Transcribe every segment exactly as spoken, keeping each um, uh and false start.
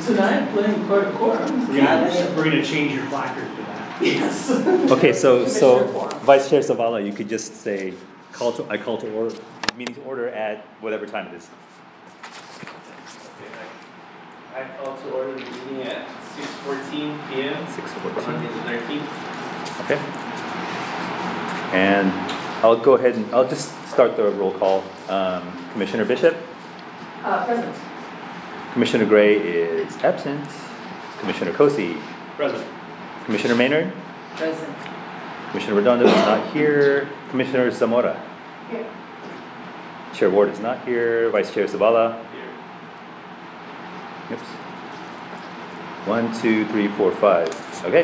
Tonight, playing court quorum. We're gonna, we're gonna change your placard to that. Yes. Okay, so, so Commissioner quorum. Vice Chair Zavala, you could just say, call to, I call to order, meeting to order at whatever time it is. I call to order the meeting at six fourteen P M Six Monday fourteen. the thirteenth. Okay. And I'll go ahead and, I'll just start the roll call. Um, Commissioner Bishop, Uh, present. Commissioner Gray is absent. Commissioner Kosi, Present. Commissioner Maynard, Present. Commissioner Redondo is not here. Commissioner Zamora, Here. Chair Ward is not here. Vice Chair Zavala. Here. Oops. One, two, three, four, five. Okay.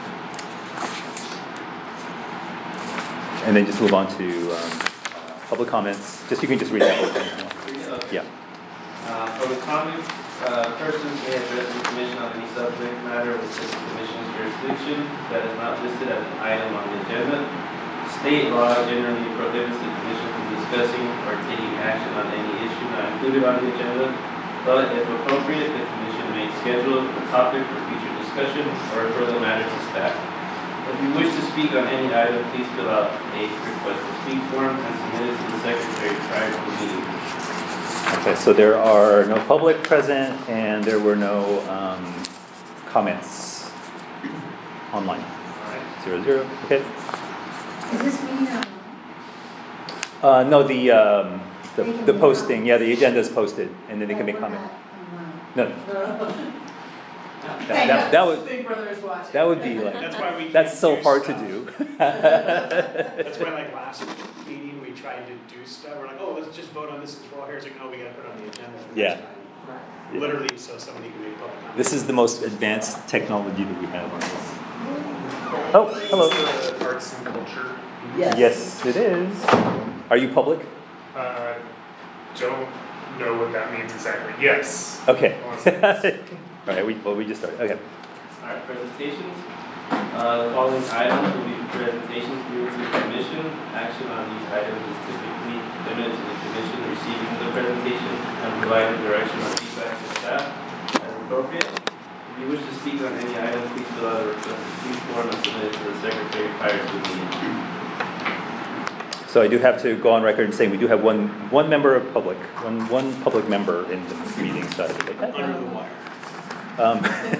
And then just move on to um, uh, public comments. Just you can just read that whole thing. Okay. Yeah. Uh, public comments, uh, persons may address the commission on any subject matter within the commission's jurisdiction that is not listed as an item on the agenda. State law generally prohibits the commission from discussing or taking action on any issue not included on the agenda, but if appropriate, the commission may schedule a topic for future discussion or further matters to staff. If you wish to speak on any item, please fill out a request to speak form and submit it to the secretary prior to the meeting. Okay, so there are no public present and there were no um, comments online. All right. Zero, zero, okay. Is this meeting online? Uh, no, the, um, the, They can the make posting, comments. yeah, the agenda is posted and then they can make We're comment. not No, online. that, that, that would, Big Brother is watching. that would be like, That's why we. that's can't so do hard to stuff. do. That's why like last meeting, we tried to do stuff, we're like, oh, let's just vote on this as well, here's like, no, we gotta put it on the agenda for Yeah. next time. Right. Literally, so somebody can make public comment. This is the most advanced technology that we have on this. Oh, hello. Is this the arts and culture? Yes. Yes, it is. Are you public? Uh, don't know what that means exactly. Yes. Okay. All right, we, well, we just started, okay. All right, presentations. Uh, the following items will be presentations given to the commission. Action on these items is typically limited to the commission receiving the presentation and providing direction or feedback to staff as appropriate. If you wish to speak on any item, please fill out a request to speak form and submit it to the secretary prior to the meeting. So I do have to go on record and saying we do have one, one member of public, one, one public member in the meeting, so I have to take that. Under the wire. Um,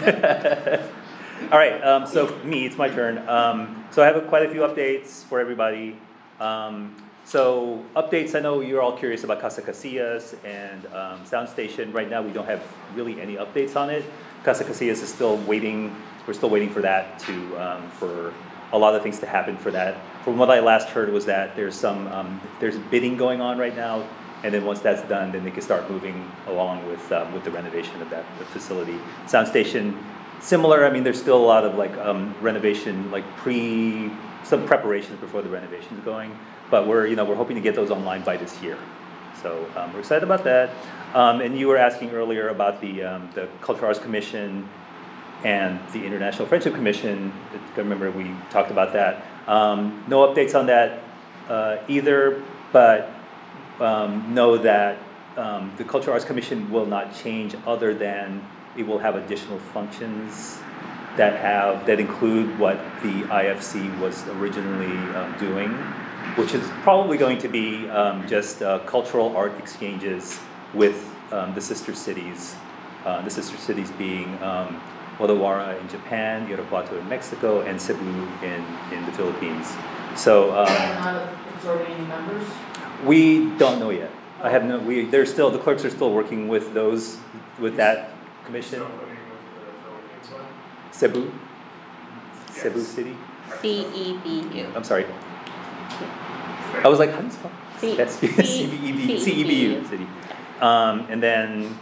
all right, um, so me, it's my turn. Um, so I have a, quite a few updates for everybody. Um, so updates, I know you're all curious about Casa Casillas and um, Sound Station. Right now, we don't have really any updates on it. Casa Casillas is still waiting. We're still waiting for that to um, for a lot of things to happen for that. From what I last heard was that there's some um, there's bidding going on right now. And then once that's done, then they can start moving along with um, with the renovation of that facility. Sound station, similar. I mean, there's still a lot of like um, renovation, like pre some preparations before the renovation is going. But we're you know we're hoping to get those online by this year. So um, we're excited about that. Um, and you were asking earlier about the um, the Cultural Arts Commission and the International Friendship Commission. I remember we talked about that. Um, no updates on that uh, either, but. Um, know that um, the Cultural Arts Commission will not change other than it will have additional functions that have that include what the I F C was originally um, doing, which is probably going to be um, just uh, cultural art exchanges with um, the sister cities, uh, the sister cities being um, Odawara in Japan, Irapuato in Mexico, and Cebu in, in the Philippines. So. Um, Are not absorbing any members? We don't know yet. I have no, we, they're still, the clerks are still working with those, with that commission. Still living with the Philippines one? Cebu? Yes. Cebu City? C E B U. I'm sorry. I was like, how do you spell? C- That's C- C B E B, C E B U City. Um, and then,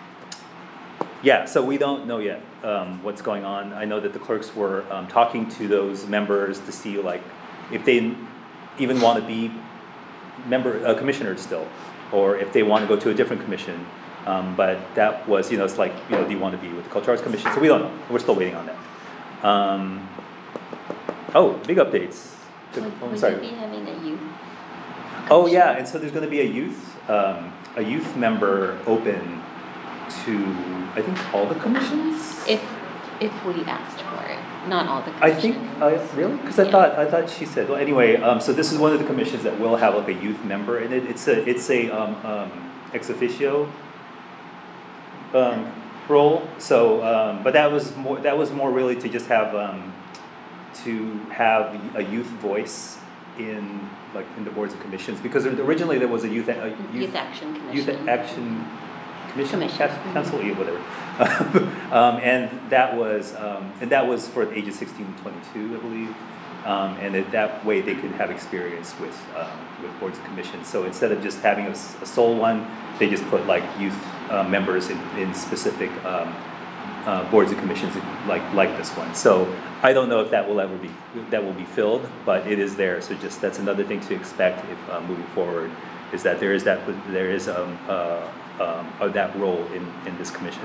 yeah, so we don't know yet, um, what's going on. I know that the clerks were, um, talking to those members to see like, if they even want to be member, uh, commissioners still, or if they want to go to a different commission. Um, but that was, you know, it's like, you know, do you want to be with the Cultural Arts Commission? So we don't know. We're still waiting on that. Um, oh, big updates. Would, Oh, would sorry. you be having a youth? Oh yeah, and so there's going to be a youth, um, a youth member open to, I think, all the commissions? If, if we asked for it, not all the I think, commissions. uh, really? Because I Yeah. thought, I thought she said, well, anyway, um, so this is one of the commissions that will have like a youth member in it. It's a, it's a, um, um, ex officio, um, role. So, um, but that was more, that was more really to just have, um, to have a youth voice in, like, in the boards and commissions. Because originally there was a youth, a Youth Action Youth Commission. Action Commission, Commission. Cas- Council, yeah, whatever. um, and that was, um, and that was for the ages sixteen to twenty-two, I believe. Um, and that, that way they could have experience with, um, with boards and commissions. So instead of just having a, s- a sole one, they just put like youth, uh, members in, in specific, um, uh, boards and commissions like, like this one. So I don't know if that will ever be, that will be filled, but it is there. So just, that's another thing to expect if, uh, moving forward, is that there is that, there is, um, uh, um, uh, that role in, in this commission.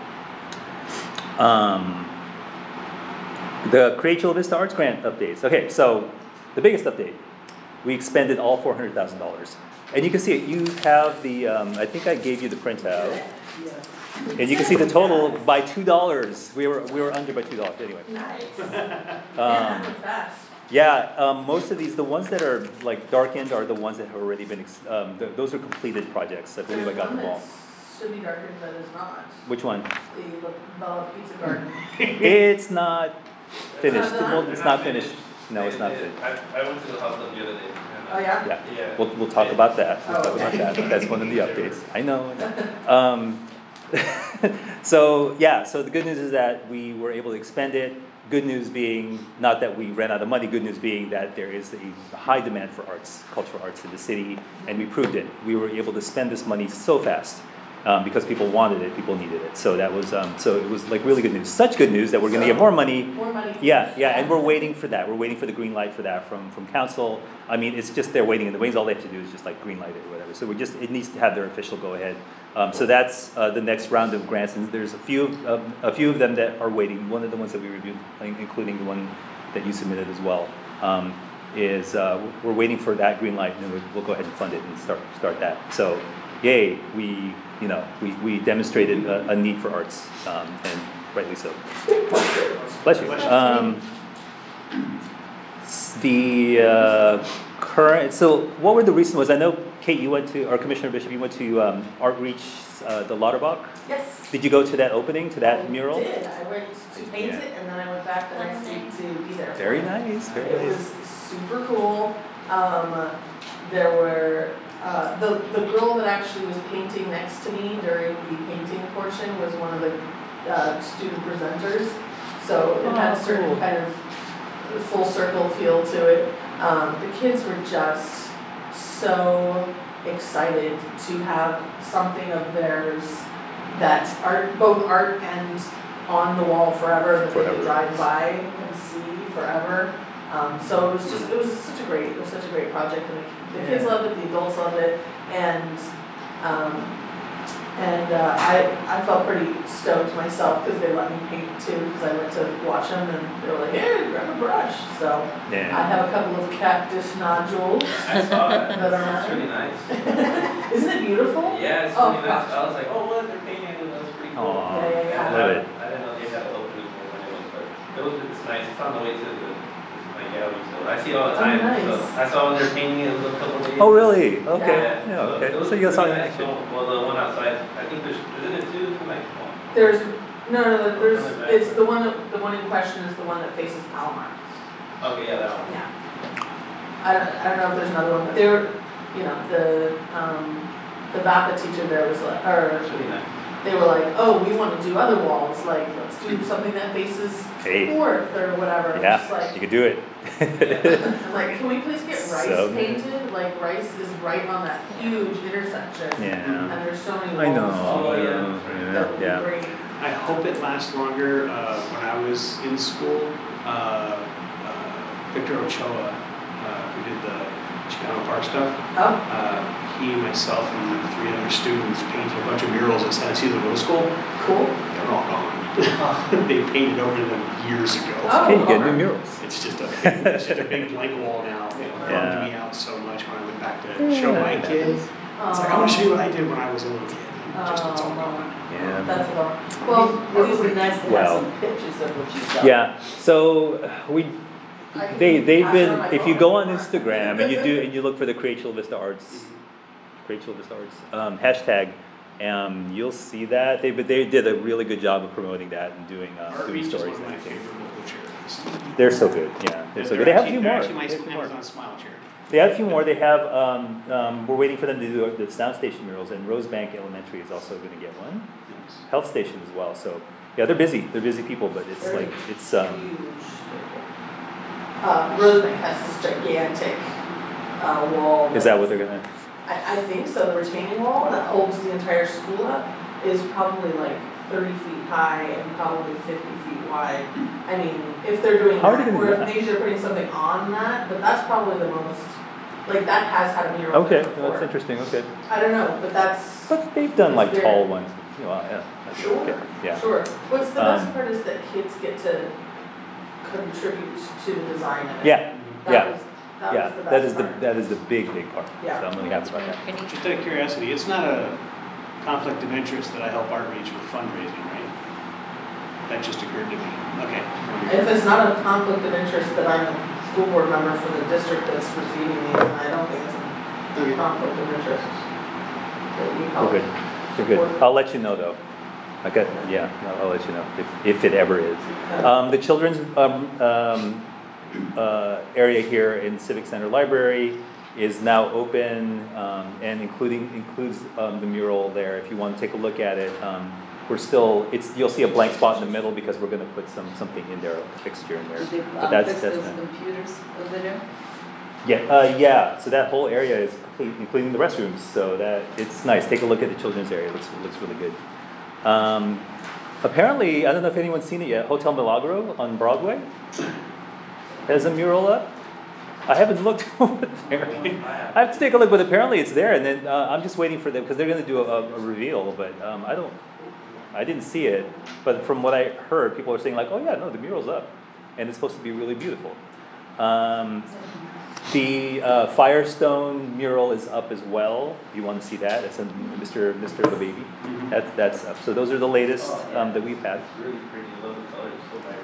Um, the Create Chula Vista Arts Grant updates. Okay, so the biggest update, we expended all four hundred thousand dollars. And you can see it, you have the, um, I think I gave you the printout. And you can see the total by two dollars. We were, we were under by two dollars anyway. Nice. Um, Fast. yeah, um, most of these, the ones that are like darkened are the ones that have already been, ex- um, th- those are completed projects. I believe I got them all. Should be darker, but is not. Which one? The Bella Pizza Garden. It's not finished. It's not Well, done? it's not finished. No, They- it's not they- finished. I, I went to the house up the other day. and, uh, Oh, yeah? Yeah, Yeah. we'll, we'll talk about that. We'll Oh, talk about okay. that. That's one of the updates. I know. I know. Um, so, yeah, so the good news is that we were able to expend it. Good news being, not that we ran out of money, good news being that there is a high demand for arts, cultural arts in the city, and we proved it. We were able to spend this money so fast. Um, because people wanted it, people needed it. So that was, um, so it was like really good news. Such good news that we're gonna get more money. More money. Yeah, yeah, and we're waiting for that. We're waiting for the green light for that from, from council. I mean, it's just they're waiting in the wings. All they have to do is just like green light it or whatever. So we just, it needs to have their official go ahead. Um, so that's, uh, the next round of grants, and there's a few, um, a few of them that are waiting. One of the ones that we reviewed, in- including the one that you submitted as well, um, is, uh, we're waiting for that green light, and then we'll, we'll go ahead and fund it and start, start that. So, yay, we, you know, we, we demonstrated a, a need for arts, um, and rightly so. Bless you. Um, s- the, uh, current, so what were the recent ones? I know, Kate, you went to, or Commissioner Bishop, you went to, um, Art Reach, uh, the Lauterbach. Yes. Did you go to that opening, to that I mural? did. I went to paint Yeah. it and then I went back the next week to be there. Very nice, very It was nice. super cool. Um, there were, uh, the, the girl that actually was painting next to me during the painting portion was one of the, uh, student presenters. So it had a Oh, certain cool. kind of full circle feel to it. Um, the kids were just so excited to have something of theirs that's art, both art and on the wall forever, that they Forever. could drive by and see forever. Um, so it was just, it was such a great, it was such a great project, and the, the kids Yeah. loved it, the adults loved it, and, um, and, uh, I, I felt pretty stoked myself, cause they let me paint too, cause I went to watch them, and they were like, hey, grab a brush, so. I Yeah. have a couple of cactus nodules. I saw that. That are- That's really nice. Isn't it beautiful? Yeah, it's Oh, really nice. gosh. I was like, oh, what, they're painting it, that's pretty cool. Aw, Yeah, yeah, yeah. love it. I didn't know they had openings when it was, but it was, it's nice. It's on the way to the, my gallery, so I see it all the Oh, time. So nice. I saw when they're painting it a couple of days. Oh, really? Okay, Yeah. yeah, so okay. it was So you saw it in really nice. action. So, well, the one outside, I think there's, isn't it two, like, one? There's, no, no, no, there's, it's the one, that- the one in question is the one that faces Palomar. Okay, yeah, that one. Yeah. I don't, I don't know if there's another one, but they were, you know, the, um, the B A P A teacher there was like, or It's really nice. they were like, oh, we wanna do other walls, like, let's do something that faces Hey. Fourth or whatever. I'm just Yeah, like, you could do it. I'm like, can we please get Rice So good. painted? Like, Rice is right on that huge intersection. Yeah. And there's so many walls. I know. Oh, yeah. That would be Yeah. great. I hope it lasts longer. Uh, when I was in school, uh, uh, Victor Ochoa, uh, who did the Chicano Park stuff, Oh, uh, he, myself, and three other students painted a bunch of murals at San Isidro Middle School. cool. They're all gone. They painted over them years ago. Oh. Okay, you get new murals. It's just a big, it's just a big blank wall now. It Yeah. bummed me out so much when I went back to show my kids. It's like, I want to show you what I did when I was a little kid. just it's all Um, gone. Yeah. That's a bummer. Well, it would be nice to have Well. some pictures of what you've done. Yeah, so we, I can they, they've pass it on been, my if you phone go if on you want. Instagram and you do, and you look for the Create Chula Vista Arts, Create Chula Vista Arts, um, hashtag, um, you'll see that, they, but they did a really good job of promoting that and doing, um, Art doing Reach is one stories of and my everything. favorite local charities. They're so good, yeah, they're so good, they have a few They're more. actually my They have a few more. Amazon Smile charity. They have a few more, they have, um, um, we're waiting for them to do the sound station murals, and Rosebank Elementary is also gonna get one, Yes. health station as well, so, yeah, they're busy, they're busy people, but it's Very like, it's, um, Huge. Uh, Rosebank has this gigantic, uh, wall. is that what they're gonna? I, I think so, the retaining wall that holds the entire school up is probably like thirty feet high and probably fifty feet wide. I mean, if they're doing How are they that, gonna or do if that? maybe they're putting something on that, but that's probably the most, like, that has had a mural Okay, there well, that's before. interesting, okay. I don't know, but that's, But they've done like Very- tall ones, you know, yeah. that's Sure. okay, yeah. sure. What's the Um, best part is that kids get to contribute to the design of it. Yeah, That yeah, was, that yeah, was the that best is the, part. that is the big, big part, so Yeah. I'm really happy about that. Pretty. Just out of curiosity, it's not a conflict of interest that I help Art Reach with fundraising, right? That just occurred to me. Okay. If it's not a conflict of interest that I'm a school board member for the district that's receiving these, then I don't think it's a Okay. conflict of interest. That you call We're it. good, we're good. I'll let you know though. Okay, yeah, I'll, I'll let you know if, if it ever is. Um, the children's, um, um, uh, area here in Civic Center Library is now open, um, and including, includes, um, the mural there, if you wanna take a look at it. Um, we're still, it's, you'll see a blank spot in the middle because we're gonna put some, something in there, a fixture in there. Did they, But um, that's, fix that's those not. computers over there? Yeah, uh, yeah, so that whole area is complete, including the restrooms, so that, it's nice, take a look at the children's area, it looks, it looks really good. Um, apparently, I don't know if anyone's seen it yet, Hotel Milagro on Broadway has a mural up. I haven't looked over there, I have to take a look, but apparently it's there, and then, uh, I'm just waiting for them, because they're gonna do a, a reveal, but, um, I don't, I didn't see it, but from what I heard, people are saying like, oh yeah, no, the mural's up, and it's supposed to be really beautiful. Um, The uh, Firestone mural is up as well. If you want to see that, it's a Mister Mister the Baby. That's that's up. So those are the latest um, that we've had. It's really pretty, love the colors,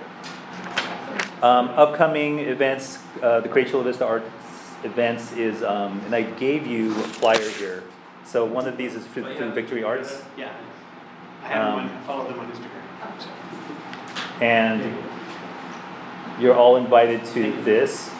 so bright. Um, upcoming events, uh, the Create Chula Vista Arts events is, um, and I gave you a flyer here. So one of these is through, Oh, yeah. through Victory Arts, Yeah. I have them Um, on, I follow them on Instagram. So. and you're all invited to this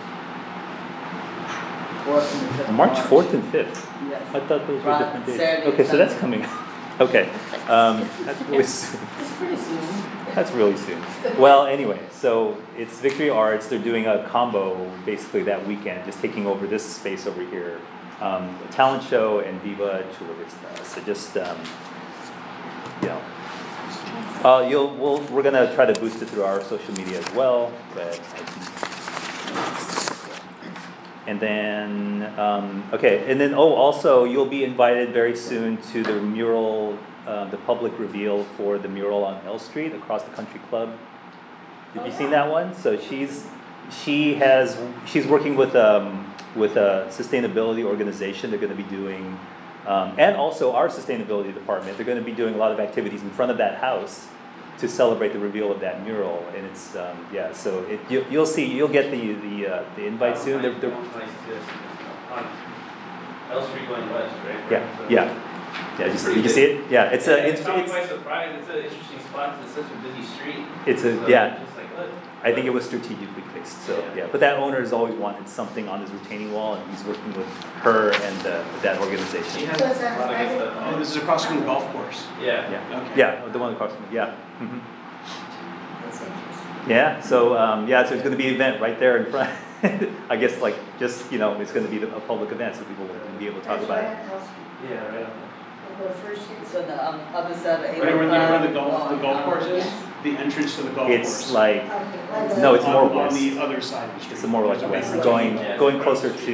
Fourth and fifth March fourth and fifth. Yes. I thought those were Right, different days. Saturday, Okay, so that's Sunday. coming. Okay, um, that's really soon. It's pretty soon. That's really soon. Well, anyway, so it's Victory Arts. They're doing a combo basically that weekend, just taking over this space over here. Um, a talent show and Viva Chula Vista. So just, um, you know. Uh, you'll, we'll, we're gonna try to boost it through our social media as well, but I think. And then, um, okay, and then, oh, also, you'll be invited very soon to the mural, uh, the public reveal for the mural on L Street across the country club. Did you see that one? So she's, she has, she's working with, um, with a sustainability organization. They're gonna be doing, um, and also our sustainability department, they're gonna be doing a lot of activities in front of that house to celebrate the reveal of that mural, and it's, um, yeah, so it, you, you'll see, you'll get the, the, uh, the invite soon, they're, they're, Nice to, on L Street going west, right? yeah, So- yeah. Yeah, did you, did you see it? Yeah, it's a, Yeah, it's, It caught me it's, by surprise, it's an interesting spot, 'cause it's such a busy street. it's a, So yeah, Just like, look. I think it was strategically placed, so, yeah, but that owner has always wanted something on his retaining wall, and he's working with her and, uh, that She organization. has So a is that lot of good private? stuff. Oh, this is across from the golf course. Yeah. Yeah, Okay. yeah, the one across from, yeah, mhm. That's interesting. Yeah, so, um, yeah, so it's gonna be an event right there in front, I guess like, just, you know, it's gonna be the- a public event, so people will be able to talk about it. Yeah, right on So the um, other side of eight Right where the, where the oh golf, the five golf course is, yes. the entrance to the golf course. It's like, no, it's On- more On west, the other side of the street. it's more like There's a west, big- going, Yeah. going closer to,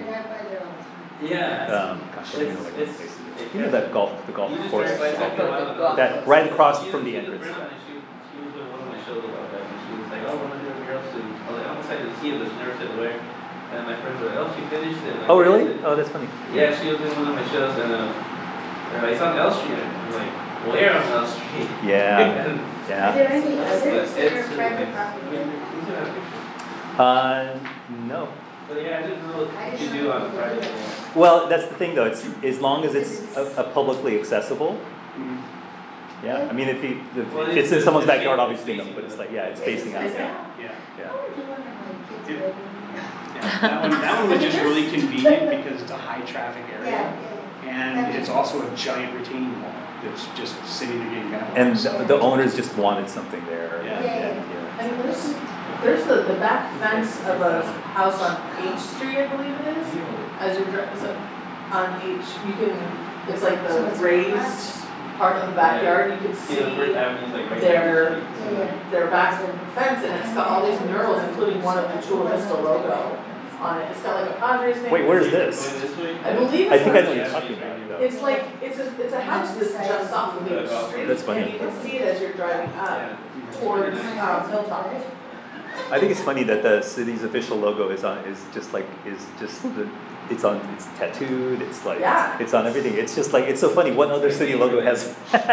Yeah. um, gosh, I don't know what that It's- place is. it's- You know that golf, the golf You just course? drive by talking about it. That, right across She from was- the she was entrance. first one, and She, she was doing one of my shows about that, and she was like, oh, we're gonna do a mural soon. I was like, I'm excited to see it, but she never said where. And my friends were like, oh, she finished it. Like, Oh, "Where really? is it?" Oh, that's funny. Yeah, she was in one of my shows, and uh, They're like, it's on L Street. I'm like, where on L Street? Yeah, And yeah. Is there any But others that it's- are private property? Who's gonna have pictures? Uh, no. But yeah, I didn't know what you could do on a private land. Well, that's the thing though, it's, as long as it's a, a publicly accessible, yeah, I mean, if you, if Well, it's in it's- someone's it's backyard, facing- obviously, no, facing but it's the- like, yeah, it's facing out, Facing yeah, out. Yeah. yeah. I wonder when my kids Yeah. live Yeah, that one, that one was just really convenient because it's a high traffic in. area. Yeah, yeah. And it's also a giant retaining wall that's just sitting there getting vandalized. And So- the owners just wanted something there. Yeah. yeah. And there's, there's the, the back fence of a house on H Street, I believe it is, as you're driving, so on H, you can, it's like So the it's raised part of the backyard, you can See, the First see Avenue's like right their- there. Yeah, yeah. their back fence, and it's got all these murals, including one of the Chula Vista logo on it. It's got like a Padres thing. Wait, where's Going this? this way? I believe I it's think I on- know what you're talking about, though. It's like, it's a, it's a house that's just off of H Street. That's funny. And you can see it as you're driving up Yeah. towards, um, Hilltop. I think it's funny that the city's official logo is on, is just like, is just, the- it's on, it's tattooed, it's like, Yeah. it's on everything, it's just like, it's so funny, what other city logo has?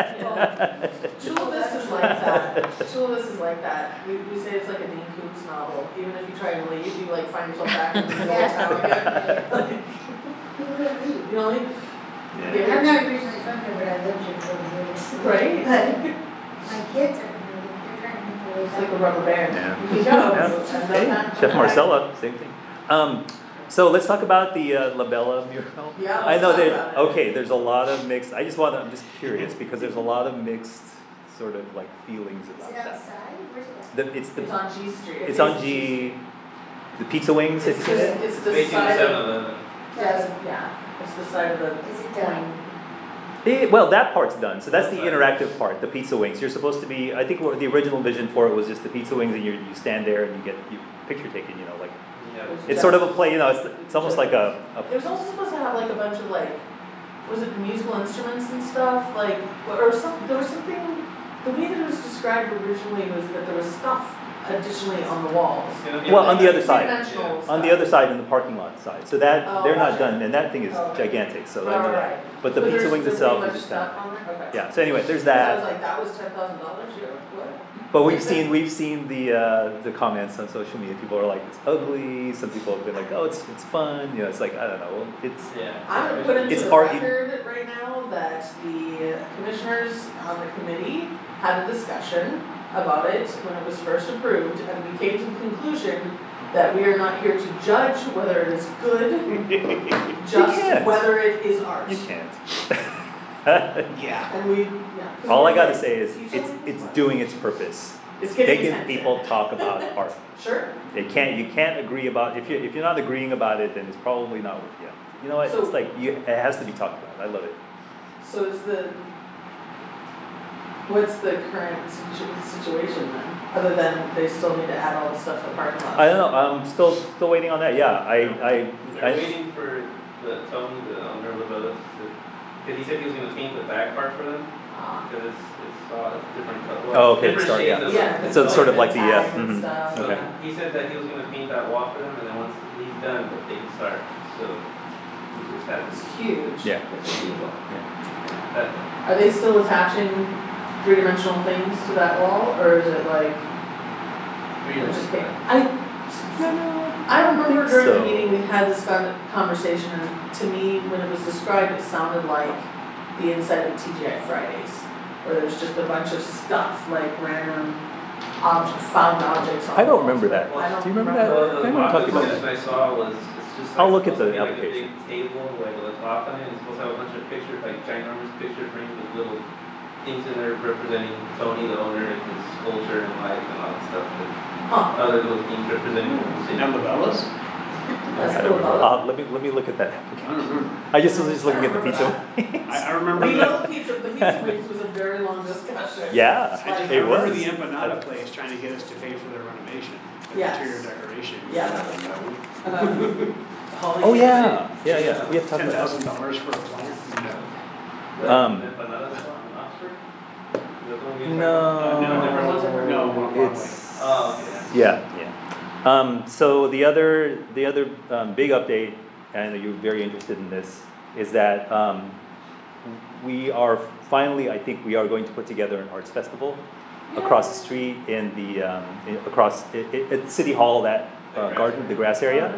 Chula Vista's like that. Chula Vista's like that. We, we say it's like a Dean Koontz novel. Even if you try and leave, you like find yourself back in the old town again. Like, Who would leave? you know, like, Yeah. I'm not originally from here, but I lived here for years. right? But my kids are, they're trying to make their way It's like a back. rubber band. Yeah. You can go. Yeah. and Hey, they'll have- Chef Marcella, same thing. Um, so let's talk about the uh, La Bella mural. Yeah, I let's know talk that, about it. okay, there's a lot of mixed, I just want to, I'm just curious, because there's a lot of mixed sort of like feelings Is about it that. outside? Where's it at? The, it's It's the, on G Street. it's on G, the pizza wings, It's it's, just, it's the Facing the side seven of, eleven. yes, yeah, it's the side of the. Is it done? Eh, well, that part's done, so that's the interactive part, the pizza wings. You're supposed to be, I think what the original vision for it was just the pizza wings and you, you stand there and you get, you picture taken, you know, like, Yeah. it's sort of a play, you know, it's, it's almost like a, a It was also supposed to have like a bunch of like, was it musical instruments and stuff, like, or some, there was something, the way that it was described originally was that there was stuff additionally on the walls. It's gonna be Well, like- on the other side. Three-dimensional On the stuff. other side, in the parking lot side, so that, Oh, they're not gotcha. done, and that thing is Oh, okay. gigantic, so Right, I mean, right, right. but the But pizza there's- wings there's itself pretty is much just stuff that. on there? Okay. Yeah, so anyway, there's So I was that, like, that was ten thousand dollars, you what? but we've seen, we've seen the, uh, the comments on social media, people are like, it's ugly, some people have been like, oh, it's, it's fun, you know, it's like, I don't know, well, it's, Yeah. I'm gonna put into It's the art- record right now that the commissioners on the committee had a discussion about it when it was first approved, and we came to the conclusion that we are not here to judge whether it is good, just can't. whether it is art. you can't. Yeah. And we, yeah. 'cause All I we're gotta like, say is, you it's, told- it's doing its purpose. It's getting Making attention. people talk about art. Sure. They can't, you can't agree about, if you, if you're not agreeing about it, then it's probably not, worth yeah. You know what, So- it's like, you, it has to be talked about, I love it. So is the, what's the current situ- situation then, other than they still need to add all the stuff to the parking lot? I don't know, I'm still, still waiting on that, yeah, I, I, They're I, waiting for the Tony, the owner of the Brothers, to, cause he said he was gonna paint the back part for them, Ah. cause it's, it's all different color. well, Oh, okay, different start, shades yeah. of- Yeah. so it's sort of like the, uh, Tags and mhm. stuff. So Okay. he said that he was gonna paint that wall for them, and then once he's done, they can start, so. We just have It's to, huge. Yeah. It's huge. that, Are they still attaching three-dimensional things to that wall, or is it like, really they're just paint? I, I remember think during the so. meeting, we had this con- conversation, and to me, when it was described, it sounded like the inside of T G I Fridays, where there's just a bunch of stuff, like random object, found objects on I don't walls. remember that. I don't Do you remember that? Well, I the remember talking mock about that I saw was, it's just like. I'll look at the supposed to be like a application. big table, like with a clock on it, it's supposed to have a bunch of pictures, like ginormous picture frames with little things in there representing Tony, the owner, and his culture and life and all that stuff, and Huh, other little things representing the city. Now Labella's? that's I cool. don't remember. Uh, let me, let me look at that I application. don't remember. I just was just looking at the I pizza. I, I remember We the, know the pizza, the pizza wings was a very long discussion. Yeah, I just it remember was. the empanada place trying to get us to pay for their renovation, the Yes. interior decoration. Yeah. Um, Holly- Oh, yeah, yeah, yeah, we have talked Ten about thousand that. dollars for a plant? No. The- Um, the empanada spot in Oxford? Is that the one you're talking Uh, no, about? no, No, wrong way. it's, Oh, okay. yeah, yeah. Um, so the other, the other, um, big update, and I know you're very interested in this, is that, um, we are finally, I think we are going to put together an arts festival across the street in the, um, in- across, i- i- at City Hall, that uh, garden, the grass area.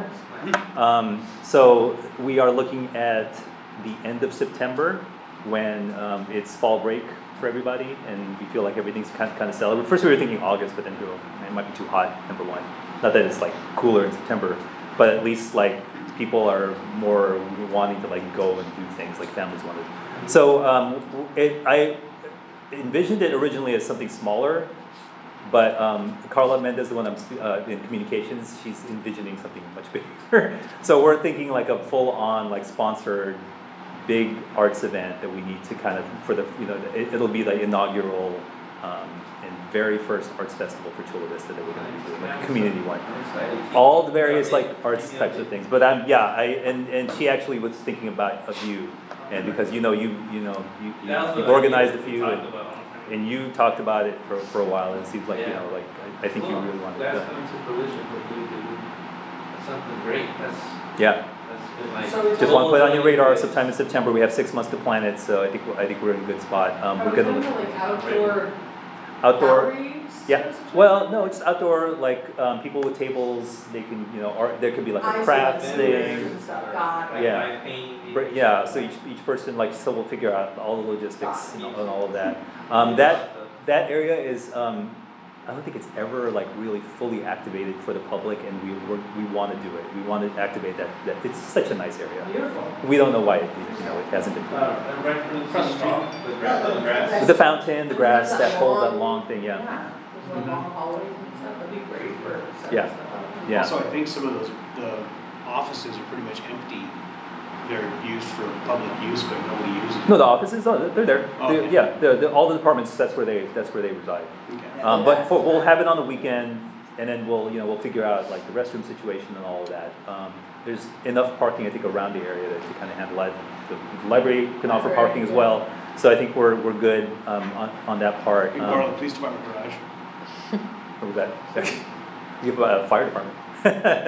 Um, so we are looking at the end of September when um, it's fall break for everybody and we feel like everything's kind of, kind of settled. First we were thinking August, but then we were, it might be too hot, number one. Not that it's like cooler in September, but at least like people are more wanting to like go and do things like families wanted. So um, it, I envisioned it originally as something smaller, but um, Carla Mendez, the one I'm sp- uh, in communications, she's envisioning something much bigger. So we're thinking like a full-on, like sponsored, big arts event that we need to kind of for the you know it, it'll be the inaugural um, and very first arts festival for Chula Vista that we're going to be doing, like a community one. I'm excited. All the various like arts types of things, but I'm yeah I and, and she actually was thinking about a few, and because you know you you know you, you That was you've what I organized a think we few talked and. about. And you talked about it for, for a while, and it seems like, you Yeah. know, like, I, I think you really wanted That's to. come to fruition, hopefully we can do something great, that's, Yeah, that's been like. So we just want to put it on your radar, Goals. sometime in September, we have six months to plan it, so I think, we're- I think we're in a good spot. Um, Are we're we gonna doing look, like outdoor outdoor, galleries? yeah, well, no, it's outdoor, like, um, people with tables, they can, you know, or there could be like I a see, crafts like thing. vendors and stuff, got Like it. Yeah. my painting. But yeah, so each, each person, like, so we'll figure out all the logistics and all, and all of that. Um, that, that area is, um, I don't think it's ever like really fully activated for the public, and we, we're, we wanna do it, we wanna activate that, that, it's such a nice area. Beautiful. We don't know why, it, you know, it hasn't been. Uh, right from the street, the grass, the grass. With the fountain, the grass, That that whole, that long- long thing, yeah. Yeah, those Mhm. long hallways and stuff, that'd be great for setting Yeah. stuff up. Yeah. Also, I think some of those, the offices are pretty much empty. They're used for public use, but nobody uses them. No, the offices, oh, they're there, Oh, They're- okay. yeah, the, the, all the departments, that's where they, that's where they reside. Okay. Um, but for, we'll have it on the weekend, and then we'll, you know, we'll figure out like the restroom situation and all of that. Um, there's enough parking, I think, around the area to, to kind of handle that. The library can offer parking as well, so I think we're, we're good, um, on, on that part. We Um, borrow the police department garage. What was that? You have a fire department. You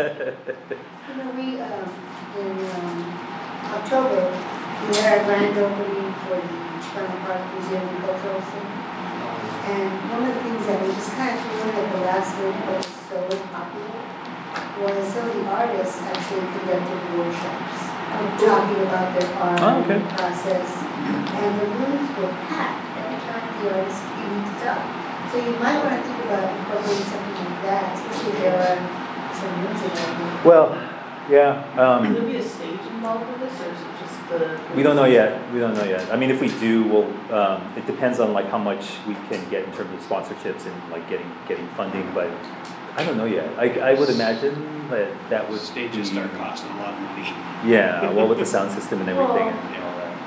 know, we, um, in, um, October, we had our grand opening for the Chicano Park Museum and Cultural Center. And one of the things that we just kind of feeling at the last minute was so popular was some of the artists actually conducted workshops, um, talking about their art Oh, okay. and process. And the rooms were packed every time the artists came to talk. So you might want to think about incorporating something like that, especially if there are some rooms available. Well, yeah, um. Will there be a stage involved with this, or is it just the? We don't know yet, we don't know yet. I mean, if we do, we'll, um, it depends on like how much we can get in terms of sponsorships and like getting, getting funding, but I don't know yet. I, I would imagine that that would Stages be- start costing a lot of money. Yeah, well, with the sound system and everything Well, and all that.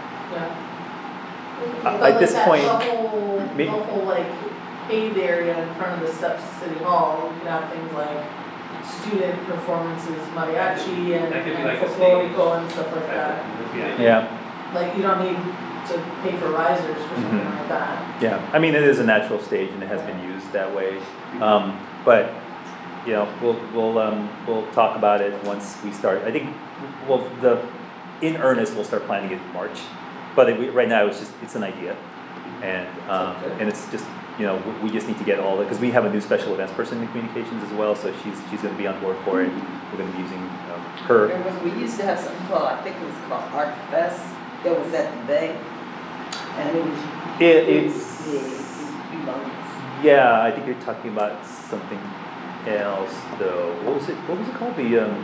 Yeah. Uh, But at this like that- point, The whole, may- the whole like paved area in front of the steps of City Hall, you could have things like student performances, mariachi and That could be and like a folklorico and stuff like that. Yeah. Yeah, Like you don't need to pay for risers for something Mhm. like that. yeah. I mean, it is a natural stage and it has been used that way. Um, but, you know, we'll, we'll, um, we'll talk about it once we start. I think, well, the, in earnest, we'll start planning it in March. But it, we, right now, it's just, it's an idea. And, um, and it's just, you know, we, we just need to get all the, because we have a new special events person in communications as well, so she's, she's gonna be on board for it. We're gonna be using, um, her. There was, we used to have something called, I think it was called Art Fest, that was at the Bay. And it was, It, it was it's, big, it was humongous. yeah, I think you're talking about something else though. What was it, what was it called? The, um,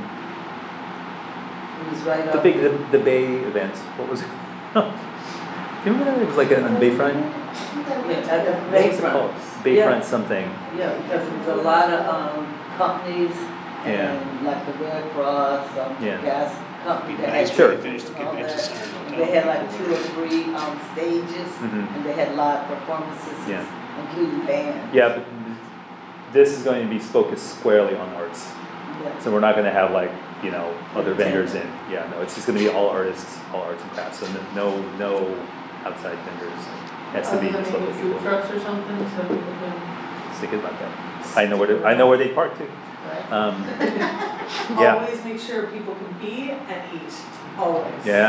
It was right the up. big, the, the Bay events, what was it? Do you remember that? It was like a- on Bayfront? Yeah, at the What was it Bayfront. called? Bayfront something. Yeah, because there was a lot of, um, companies Yeah. and like the Red Cross, um, Yeah. gas company. Be that nice had Sure. when they finish the all convention that. center. hotel. They had like two or three, um, stages, Mhm. and they had live performances, Yeah. including band. Yeah, but this is going to be focused squarely on arts. Yeah. So we're not gonna have like, you know, other vendors in, yeah, no, it's just gonna be all artists, all arts and crafts, so no, no outside vendors. Has to be Other just than local maybe food people. trucks or something, so people can, Just thinking about that. I know where to, I know where they park too. right? Um, yeah, Always make sure people can be and eat, always. yeah,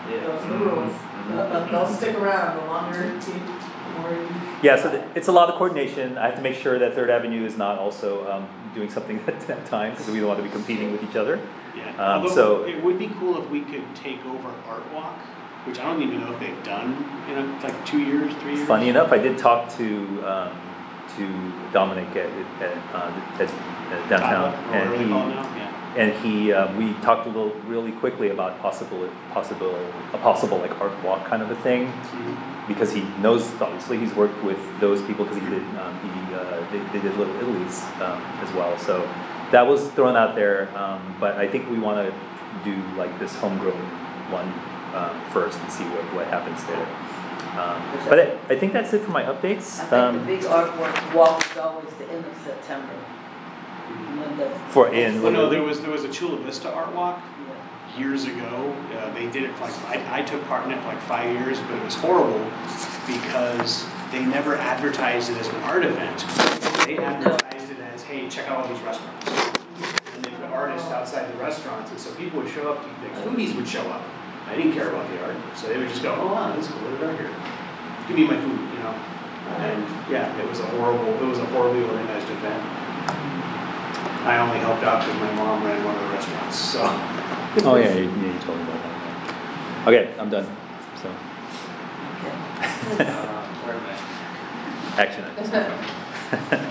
Those are the rules. Mhm. They'll stick around the longer, you- the more you. Yeah, so th- it's a lot of coordination. I have to make sure that Third Avenue is not also um, doing something at that time, because we don't want to be competing with each other. Yeah, Um, although so- it would be cool if we could take over Art Walk, which I don't even know if they've done in a, like two years, three years. Funny enough, I did talk to, um, to Dominic at, at, uh, at at downtown. Kava, or whatever they And call it he, now, yeah. and he, uh, we talked a little, really quickly about possible, possible, a possible like art walk kind of a thing. Mhm. Because he knows, obviously, he's worked with those people, because he did, um, he, uh, they, they did Little Italy's, um, as well, so that was thrown out there, um, but I think we wanna do like this homegrown one, um, first and see what, what happens there. Um, but I, I think that's it for my updates. I think Um, the big art walk, walk is always the end of September. When the- For in- Well, no, there was, there was a Chula Vista Art Walk Yeah. years ago. Uh, they did it for like, I, I took part in it for like five years, but it was horrible because they never advertised it as an art event. They advertised it as, hey, check out all these restaurants. And they put artists outside the restaurants, and so people would show up, the foodies would show up. I didn't care about the art, so they would just go, oh wow, this is cool, what about here? Give me my food, you know? And yeah, it was a horrible, it was a horribly organized event. I only helped out because my mom ran one of the restaurants, so. Oh, yeah, you, yeah, you told me about that. Okay, I'm done, so, Okay. Uh, where am I? action items.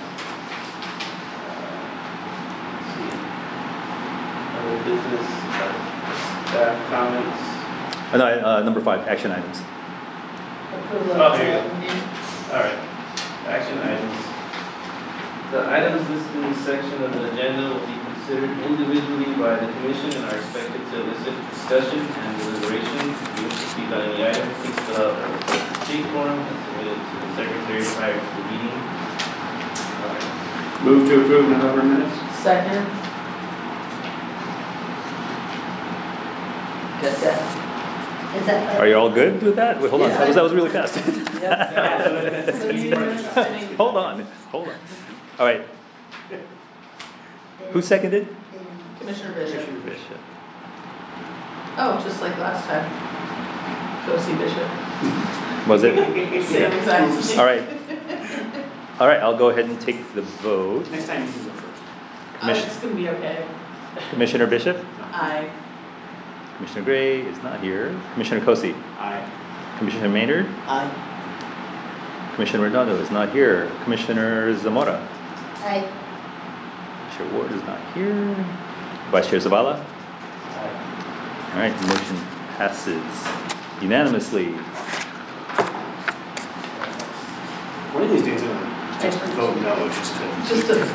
Other business, uh, staff comments. Uh, no, uh, number five, action items. Approval Oh, of there you the new- Alright, action items. The items listed in this section of the agenda will be considered individually by the commission and are expected to elicit discussion and deliberation. If you wish to speak on any item, please fill out a request to speak form and submit it to the secretary prior to the meeting. Alright. Move to approve November minutes? Second, Good, yeah. Is that? Are you all good with that? Wait, hold on, that was, that was really fast. Yep. so you know, Hold on, hold on. All right, who seconded? Commissioner Bishop. Bishop. Oh, just like last time. Go see Bishop. Was it? Same exact thing. All right. All right, I'll go ahead and take the vote. Next time you can go first. Uh, Commission- it's gonna be okay. Commissioner Bishop? I, Commissioner Gray is not here. Commissioner Kosi? Aye. Commissioner Maynard? Aye. Commissioner Redondo is not here. Commissioner Zamora? Aye. Chair Ward is not here. Vice Chair Zavala? All right, the motion passes unanimously. One of these days, I'm gonna just vote no, just to. just a,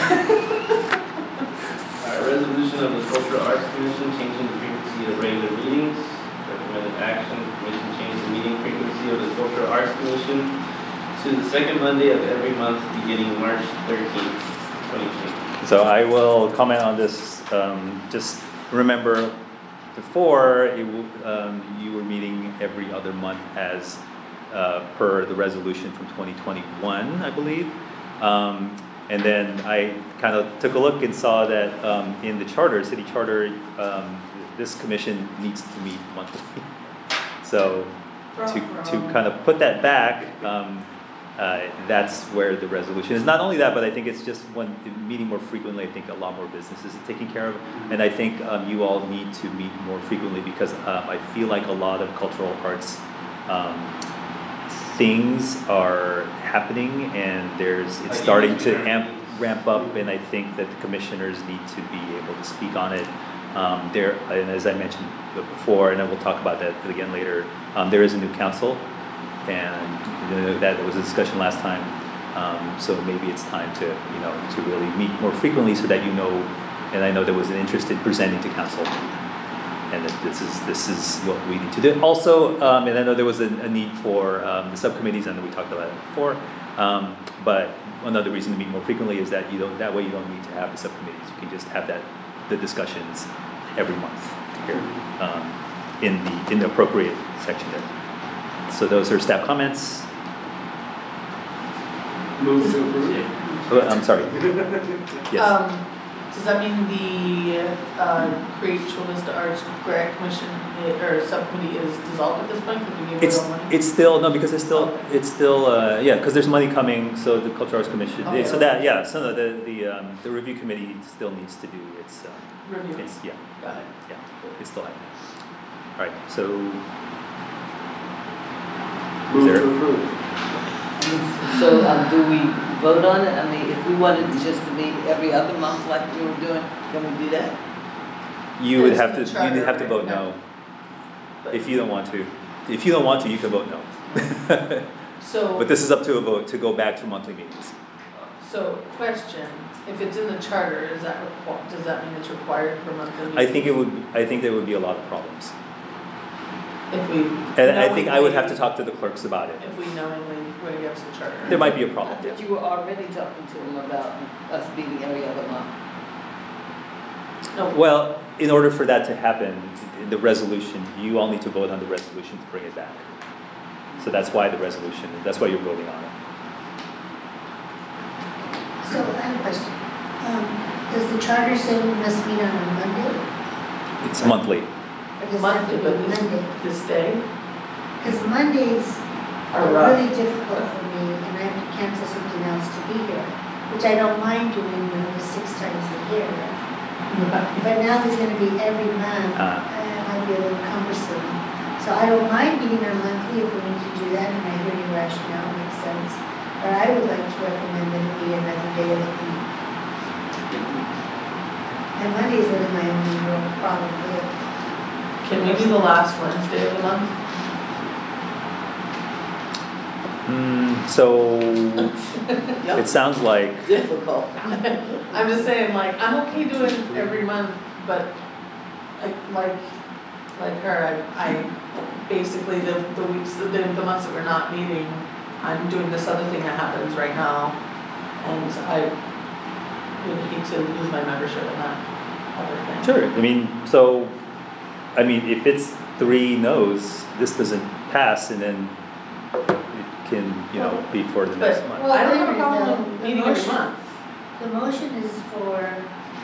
Alright, resolution of the Cultural Arts Commission changing the frequency of regular meetings. Recommended action, commission change the meeting frequency of the Cultural Arts Commission to the second Monday of every month beginning March thirteenth, twenty twenty. So I will comment on this, um, just remember before, it, w- um, you were meeting every other month as, uh, per the resolution from twenty twenty-one, I believe. Um, and then I kind of took a look and saw that, um, in the charter, city charter, um, this commission needs to meet monthly. So, to, to kind of put that back, um, uh, that's where the resolution is. Not only that, but I think it's just when meeting more frequently, I think a lot more businesses are taken care of. And I think um, you all need to meet more frequently because um, I feel like a lot of cultural arts um, things are happening and there's, it's starting to amp, ramp up, and I think that the commissioners need to be able to speak on it. Um, there, and as I mentioned before, and then we'll talk about that again later, um, there is a new council. And you know, that was a discussion last time, um, so maybe it's time to, you know, to really meet more frequently so that you know, and I know there was an interest in presenting to council, and that this is, this is what we need to do. Also, um, and I know there was a, a need for, um, the subcommittees, I know we talked about it before, um, but another reason to meet more frequently is that you don't, that way you don't need to have the subcommittees, you can just have that, the discussions every month here, um, in the, in the appropriate section there. So those are staff comments. Move to approve. Oh, I'm sorry. Yes. um, Does that mean the, uh, Create Chula Vista Arts Grant Commission, i- or subcommittee is dissolved at this point, because we gave It's, it all money? it's still, no, because it's still, it's still, uh, yeah, because there's money coming, so the Cultural Arts Commission, Okay. so that, yeah, so the, the, um, the review committee still needs to do its, uh, Review, its, yeah, got it. yeah, it's still happening. Alright, so, Move there- to approve. So, um, do we vote on it? I mean, if we wanted just to meet every other month like we were doing, can we do that? you would It's have in to, the charter, you'd have to vote right? no, if you don't want to. If you don't want to, you can vote no. So, But this is up to a vote to go back to monthly meetings. so question, if it's in the charter, is that requ- does that mean it's required for monthly meetings? I think it would, I think there would be a lot of problems. If we. And I think I would have to knowingly- talk to the clerks about it. If we knowingly went against the charter. There might be a I problem, yeah. thought you were already talking to them about us meeting every other month. No, Well, in order for that to happen, the resolution, you all need to vote on the resolution to bring it back. So that's why the resolution, that's why you're voting on it. So I have a question. Um, does the charter say we must meet on a Monday? It's monthly. Or does it have to monthly, be but this, Monday? this day Because Mondays are are rough. really difficult for me and I have to cancel something else to be here, which I don't mind doing when it was six times a year. But now there's gonna be every month, Ah. and it might be a little cumbersome. So I don't mind meeting on monthly if we need to do that, and I hear your rationale makes sense. But I would like to recommend that it be another day of the week. And Monday is really my only real problem with it. Can we do the last Wednesday of the month? Hmm, so, it sounds like, Difficult. I'm just saying, like, I'm okay doing every month, but like, like, like her, I, I, basically the, the weeks, the, the months that we're not meeting, I'm doing this other thing that happens right now, and I would hate to lose my membership in that other thing. sure, I mean, so, I mean, if it's three no's, this doesn't pass, and then it can, you know, be for the next But- month. Well, I don't have a wait problem minute, with the meeting every motion- month. The motion is for,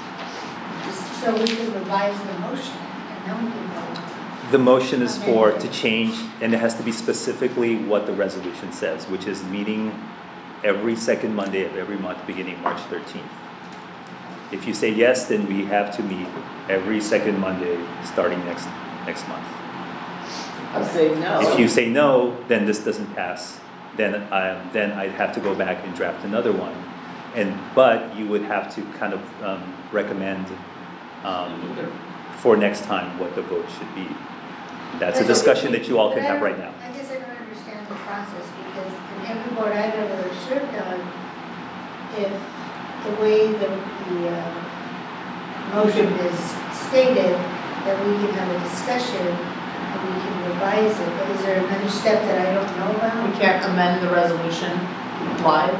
just so we can revise the motion, and then we can vote. The motion is for, to change, and it has to be specifically what the resolution says, which is meeting every second Monday of every month, beginning March thirteenth. If you say yes, then we have to meet every second Monday, starting next, next month. I say no. If you say no, then this doesn't pass, then I, then I'd have to go back and draft another one. And, but you would have to kind of, um, recommend, um, for next time what the vote should be. That's a discussion that you all can But I have right don't- now. I guess I don't understand the process, because in every board I've ever served on, if the way the, the, uh, motion is stated, that we can have a discussion, and we can revise it, but is there another step that I don't know about? We can't amend the resolution live.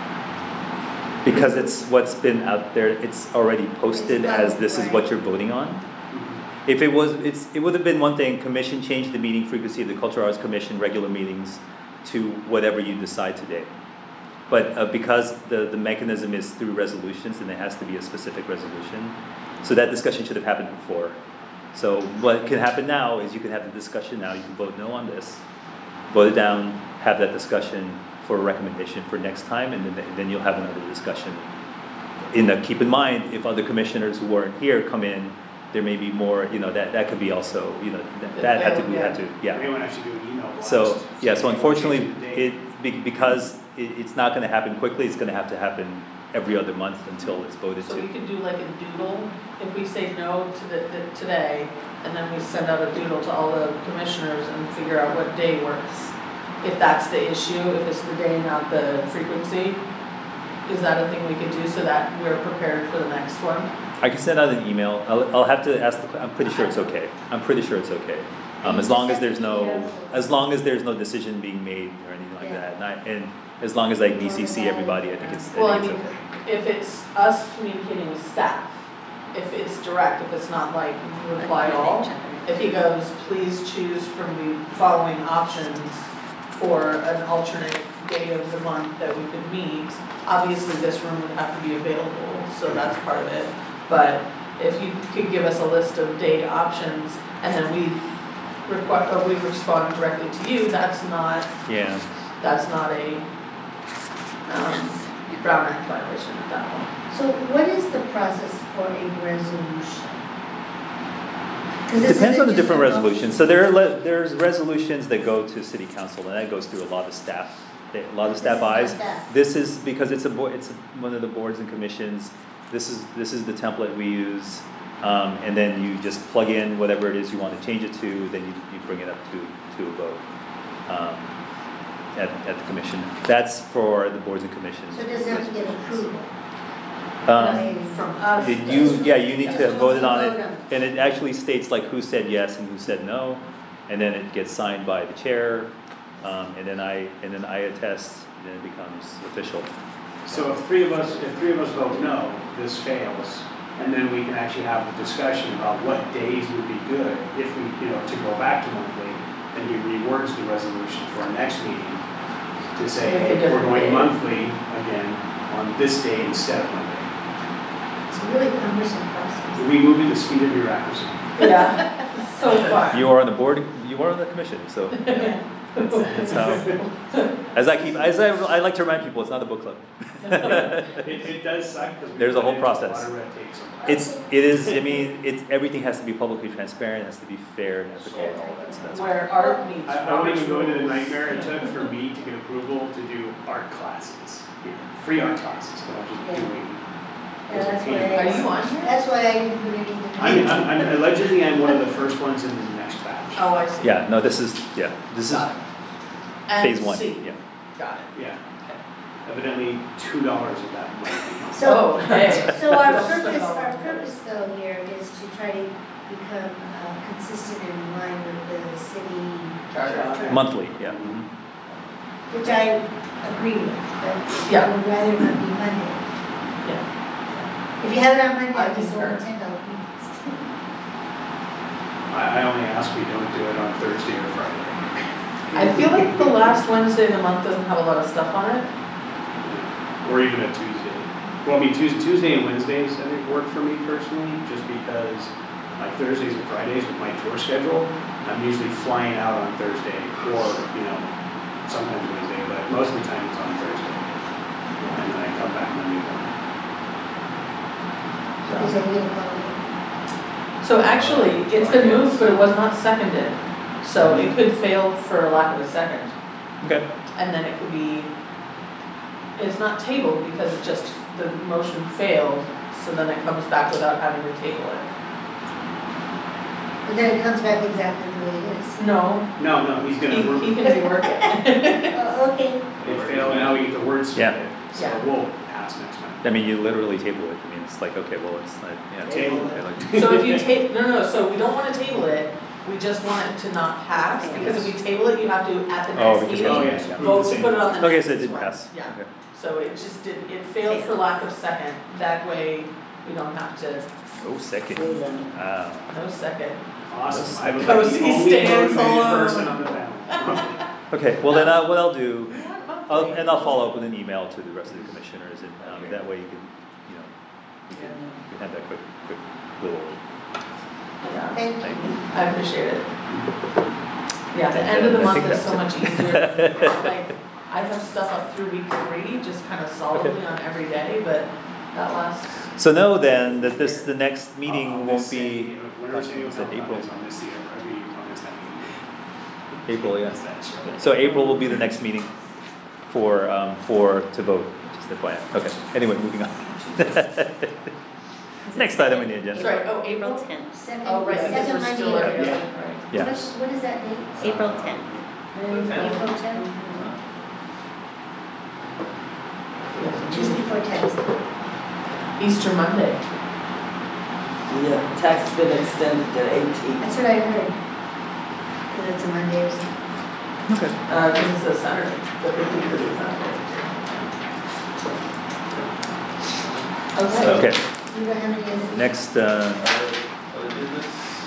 Because it's what's been out there, it's already posted as this is what you're voting on. If it was, it's, it would have been one thing, commission changed the meeting frequency of the Cultural Arts Commission regular meetings to whatever you decide today. But uh, because the, the mechanism is through resolutions and it has to be a specific resolution, so that discussion should have happened before. So what can happen now is you can have the discussion now, you can vote no on this, vote it down, have that discussion for a recommendation for next time, and then, then you'll have another discussion. In the, keep in mind, if other commissioners who weren't here come in, there may be more, you know, that, that could be also, you know, that, that had to, we had to, yeah. Everyone actually do an email blast. So, yeah, so Say, unfortunately, "Change the date." it, be- because it, it's not gonna happen quickly, it's gonna have to happen every other month until it's voted So we to. could do like a doodle, if we say no to the, the, today, and then we send out a doodle to all the commissioners and figure out what day works. If that's the issue, if it's the day, not the frequency, is that a thing we could do so that we're prepared for the next one? I can send out an email, I'll, I'll have to ask, the I'm pretty sure it's okay, I'm pretty sure it's okay. Um, as long as there's no, as long as there's no decision being made or anything like that, and I, and as long as I B C C everybody, I think it's, Well, I I think mean, it's okay. if it's us communicating with staff, if it's direct, if it's not like reply all, if he goes, please choose from the following options for an alternate day of the month that we could meet, obviously this room would have to be available, so that's part of it. But if you could give us a list of date options and then we request, or we respond directly to you, that's not, Yeah, that's not a, um, Brown Act violation at that point. So what is the process for a resolution? 'Cause it this depends isn't on the just different a- resolutions. So there are, le- there's resolutions that go to city council, and that goes through a lot of staff, a lot of staff This is not eyes. that. This is, because it's a board, it's one of the boards and commissions, this is, this is the template we use. Um, and then you just plug in whatever it is you wanna change it to, then you, you bring it up to, to a vote, um, at, at the commission. That's for the boards and commissions. So it doesn't have to get approval. Um, From us. Did you, yeah, you need to Just have voted on vote it, on it. and it actually states like who said yes and who said no, and then it gets signed by the chair, um, and then I, and then I attest, and then it becomes official. So if three of us, if three of us vote no, this fails, and then we can actually have a discussion about what days would be good if we, you know, to go back to monthly, and he rewords the resolution for our next meeting to say, With a hey, we're different going day. monthly again on this day instead of Monday. It's a really cumbersome process. We move at the speed of bureaucracy. Yeah, so far. You are on the board, you are on the commission, so that's how, as I keep, as I, I like to remind people, it's not a book club. It, it does suck because we. There's a whole run into process. A lot of red tape sometimes. It's, it is, I mean, it's, everything has to be publicly transparent, it has to be fair and ethical and all that, so that's. Where art meets I, I won't even Robert's go into the rules. nightmare it took for me to get approval to do art classes, here. Free art classes, that I'm just Yeah. doing. Yeah, that's why Are I, you on here? that's why I didn't put anything. I'm, I'm, I'm allegedly, I'm one of the first ones in the next batch. Oh, I see. Yeah, no, this is, yeah, this is Got it. And phase one, C. yeah. Got it. Yeah. Evidently, two dollars of that might be. So, Oh, hey. so our Don't spend purpose, all our my purpose though here is to try to become uh, consistent and in line with the city Charter. charter. Monthly, yeah. mhm. Which I agree with, but Yeah. I would rather not be Monday. Yeah. If you have it on Monday, I I just concur. want ten dollars. I, I only ask we don't do it on Thursday or Friday. I feel like the last Wednesday of the month doesn't have a lot of stuff on it. Or even a Tuesday. Well, I mean, Tuesday, Tuesday and Wednesdays, I think, work for me personally, just because like Thursdays and Fridays with my tour schedule, I'm usually flying out on Thursday or, you know, sometimes Wednesday, but most of the time it's on Thursday. And then I come back Monday morning. Because I need a holiday. So actually, it's been moved, but it was not seconded. So it could fail for lack of a second. Okay. And then it could be, it's not tabled because it just, the motion failed. So then it comes back without having to table it. But then it comes back exactly the way it is. No, No, no, he's he, gonna work. he can rework it. Oh, okay. It failed, now we get the words Yeah. it, so Yeah. we'll pass next time. I mean, you literally table it, I mean, it's like, okay, well, it's like, yeah. Table it. okay, like- So if you ta, no, no, so we don't wanna table it, we just want it to not pass, because if you table it, you have to, at the Oh, next because- meeting, Oh, yes. vote to put it on the Okay, next so it didn't one. pass. Yeah, Okay. so it just did, it failed for lack of second, that way we don't have to, Oh, second, wow. no second. Awesome, I was Go like the see only stands motivated alone. person on the panel. Okay, well then, uh, what I'll do, I'll, and I'll follow up with an email to the rest of the commissioners, and, um, that way you can, you know, you can, you can have that quick, quick little Yeah, Thank you. thing. I appreciate it. Yeah, the end of the I month think is so much that's easier, like, I have stuff up through week three, just kind of solidly on every day, but that last, So know then that this, the next meeting I'll won't miss it, be you know, when we're saying is it about April? this, I'll miss the, I'll be, I'll miss that meeting. April, yeah. That's right. So April will be the next meeting for, um, for, to vote, just the plan. Okay, anyway, moving on. Next item on the agenda. sorry, oh, April April? tenth. Second, Oh, right, because second we're Monday. still of there, every- Yeah. right. Yeah. What, what is that date? April tenth. April tenth? Just before tax. Easter Monday. Yeah, tax has been extended to eighteen. That's what I heard. Cause it's a Monday or something. Okay. Uh, this is a Saturday, the fifteenth is a Saturday. Okay. Okay, You don't have any other? next, uh, Other business?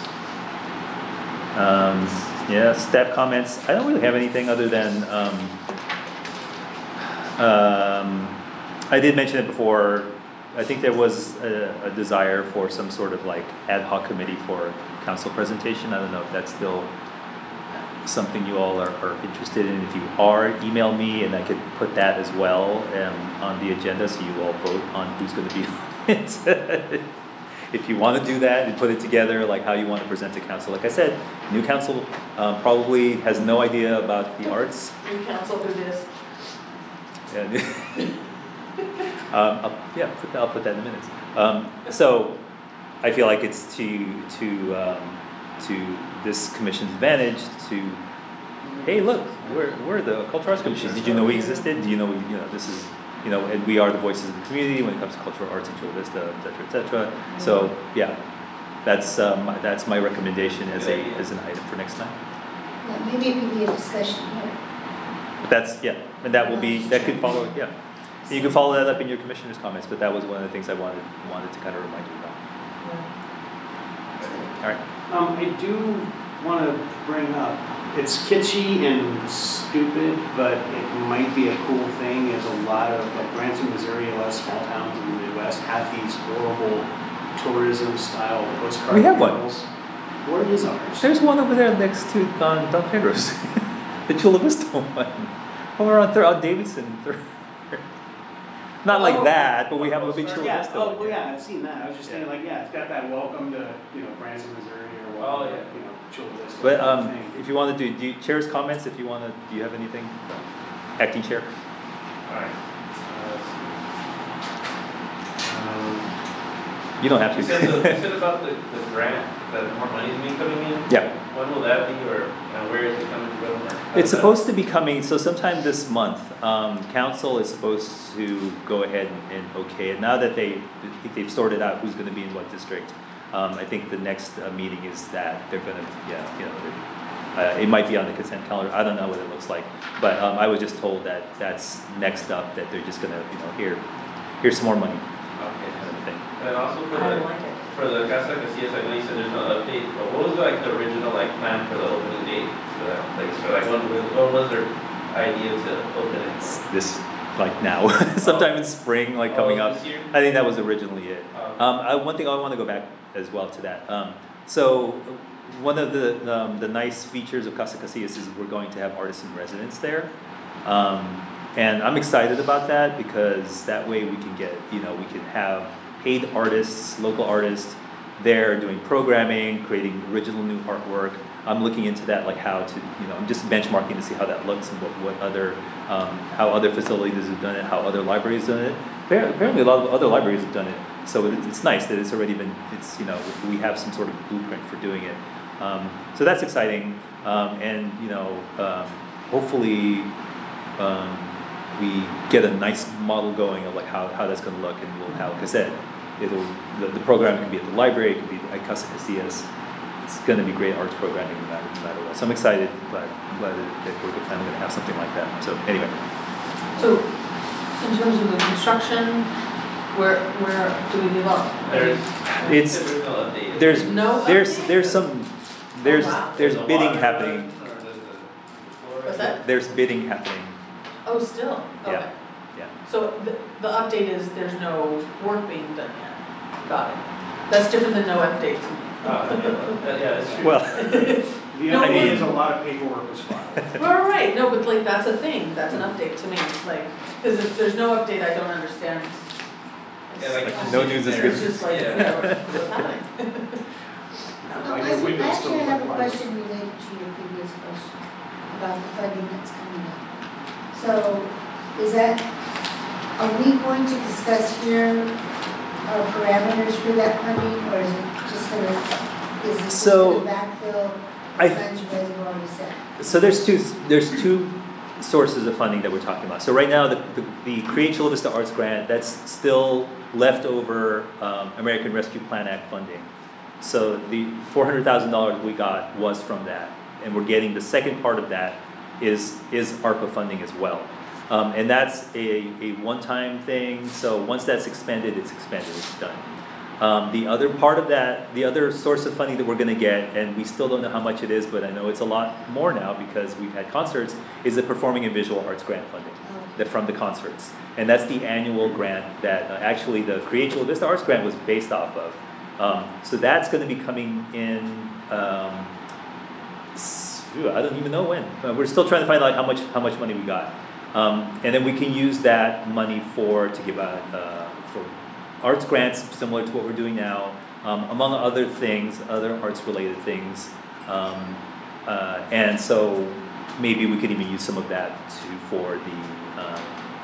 um, yeah, staff comments. I don't really have anything other than, um, um, I did mention it before, I think there was a, a desire for some sort of like ad hoc committee for council presentation. I don't know if that's still something you all are, are interested in. If you are, email me and I could put that as well um, on the agenda so you all vote on who's going to be on it. If you want to do that and put it together, like how you want to present to council. Like I said, new council um, probably has no idea about the arts. New council who this. Yeah. um, I'll, yeah, put, I'll put that in the minutes. Um, so I feel like it's to to um, to this commission's advantage to, hey, look, we're we're the Cultural Arts Commission. Did you know we existed? Do you know we, you know this is, you know, and we are the voices of the community when it comes to cultural arts in Chula Vista, et cetera, et cetera. So yeah, that's um, that's my recommendation as a as an item for next time. Yeah, maybe it could be a discussion here. But that's, yeah, and that will be, that could follow, yeah. And you can follow that up in your commissioner's comments, but that was one of the things I wanted, wanted to kind of remind you about. Alright, Um, I do wanna bring up, it's kitschy and stupid, but it might be a cool thing, is a lot of, like Branson, Missouri, a lot of small towns in the Midwest have these horrible tourism style postcard We have one. murals. Where is ours? there's one over there next to, on Don Pedro's, the Chula Vista one, over on, Thir- on Davidson. Thir- Not like Oh. that, but we have a big Chula Yeah, Vista oh, one. well, yeah, I've seen that, I was just thinking like, yeah, it's got that welcome to, you know, Branson, Missouri, or welcome Oh, to, yeah. you know, Chula Vista. But kind of um, thing. if you wanna do, do you, chair's comments, if you wanna, do you have anything? Acting chair? Alright. Um, You don't have You said, the, you to. said about the, the grant, that more money is being coming in? Yeah. When will that be, or uh, where is it coming from? or how It's is that- supposed to be coming, so sometime this month, um, council is supposed to go ahead and, and okay it. Now that they, they've sorted out who's gonna be in what district, um, I think the next uh, meeting is that they're gonna, yeah, you know, they're- uh, it might be on the consent calendar, I don't know what it looks like. But, um, I was just told that that's next up, that they're just gonna, you know, here, here's some more money, Okay. kind of thing. And also for I the, don't like it. for the Casa Casillas, I know you said there's no update, but what was like the original like plan for the opening date for that place? Or like when, when was their idea to open it? It's this, like now, sometime in spring, like coming Oh, up. this year? I think that was originally it. Oh. Um, I, one thing I want to go back as well to that. Um, so one of the um, the nice features of Casa Casillas is we're going to have artists in residence there, um, and I'm excited about that because that way we can get, you know, we can have paid artists, local artists there doing programming, creating original new artwork. I'm looking into that, like how to, you know, I'm just benchmarking to see how that looks and what, what other, um, how other facilities have done it, how other libraries have done it. Appar- Apparently a lot of other libraries have done it, so it, it's nice that it's already been, it's, you know, we have some sort of blueprint for doing it. Um, so that's exciting, um, and, you know, um, hopefully, um, we get a nice model going of like how, how that's gonna look, and we'll have, like I said, it'll, the, the program can be at the library, it can be at Casa Casillas. It's gonna be great arts programming no matter, no matter what. So I'm excited, but I'm glad that, that we're finally gonna have something like that. So anyway, So, in terms of the construction, where, where do we leave off? There's, It's- there's no update. there's, No there's, update? there's some, there's, Oh, wow. there's The bidding water, happening. or the- the- the floor. What's that? There's bidding happening, Oh, still? Yeah. Okay. yeah. So the, the update is there's no work being done yet. Got it. That's different than no update to me. Oh, yeah, yeah, that's true. Well, The No, idea I is a lot of paperwork was filed. Right, right, no, but like, that's a thing, that's an update to me, like, cause if there's no update, I don't understand. Yeah, like, It's- no news is It's good. just like, you Yeah. know, what's happening? Um, Like I the think- windows still actually, I have a look like- question related to your previous question about the funding that's coming up. So, is that, are we going to discuss here our parameters for that funding, or is it just gonna, is it just So, gonna backfill I- funds you guys have already set? So there's two, there's two sources of funding that we're talking about. So right now, the, the, the Create Chula Vista Arts Grant, that's still leftover, um, American Rescue Plan Act funding. So the four hundred thousand dollars we got was from that, and we're getting the second part of that is, is ARPA funding as well. Um, and that's a, a one-time thing, so once that's expended, it's expended, it's done. Um, the other part of that, the other source of funding that we're gonna get, and we still don't know how much it is, but I know it's a lot more now because we've had concerts, is the Performing and Visual Arts Grant funding, that from the concerts. And that's the annual grant that, uh, actually the Create Chula Vista Arts Grant was based off of. Um, so that's gonna be coming in, um, s- ooh, I don't even know when. Uh, we're still trying to find out how much, how much money we got. Um, and then we can use that money for, to give out, uh, for arts grants, similar to what we're doing now, um, among other things, other arts-related things. Um, uh, and so maybe we could even use some of that to, for the, um,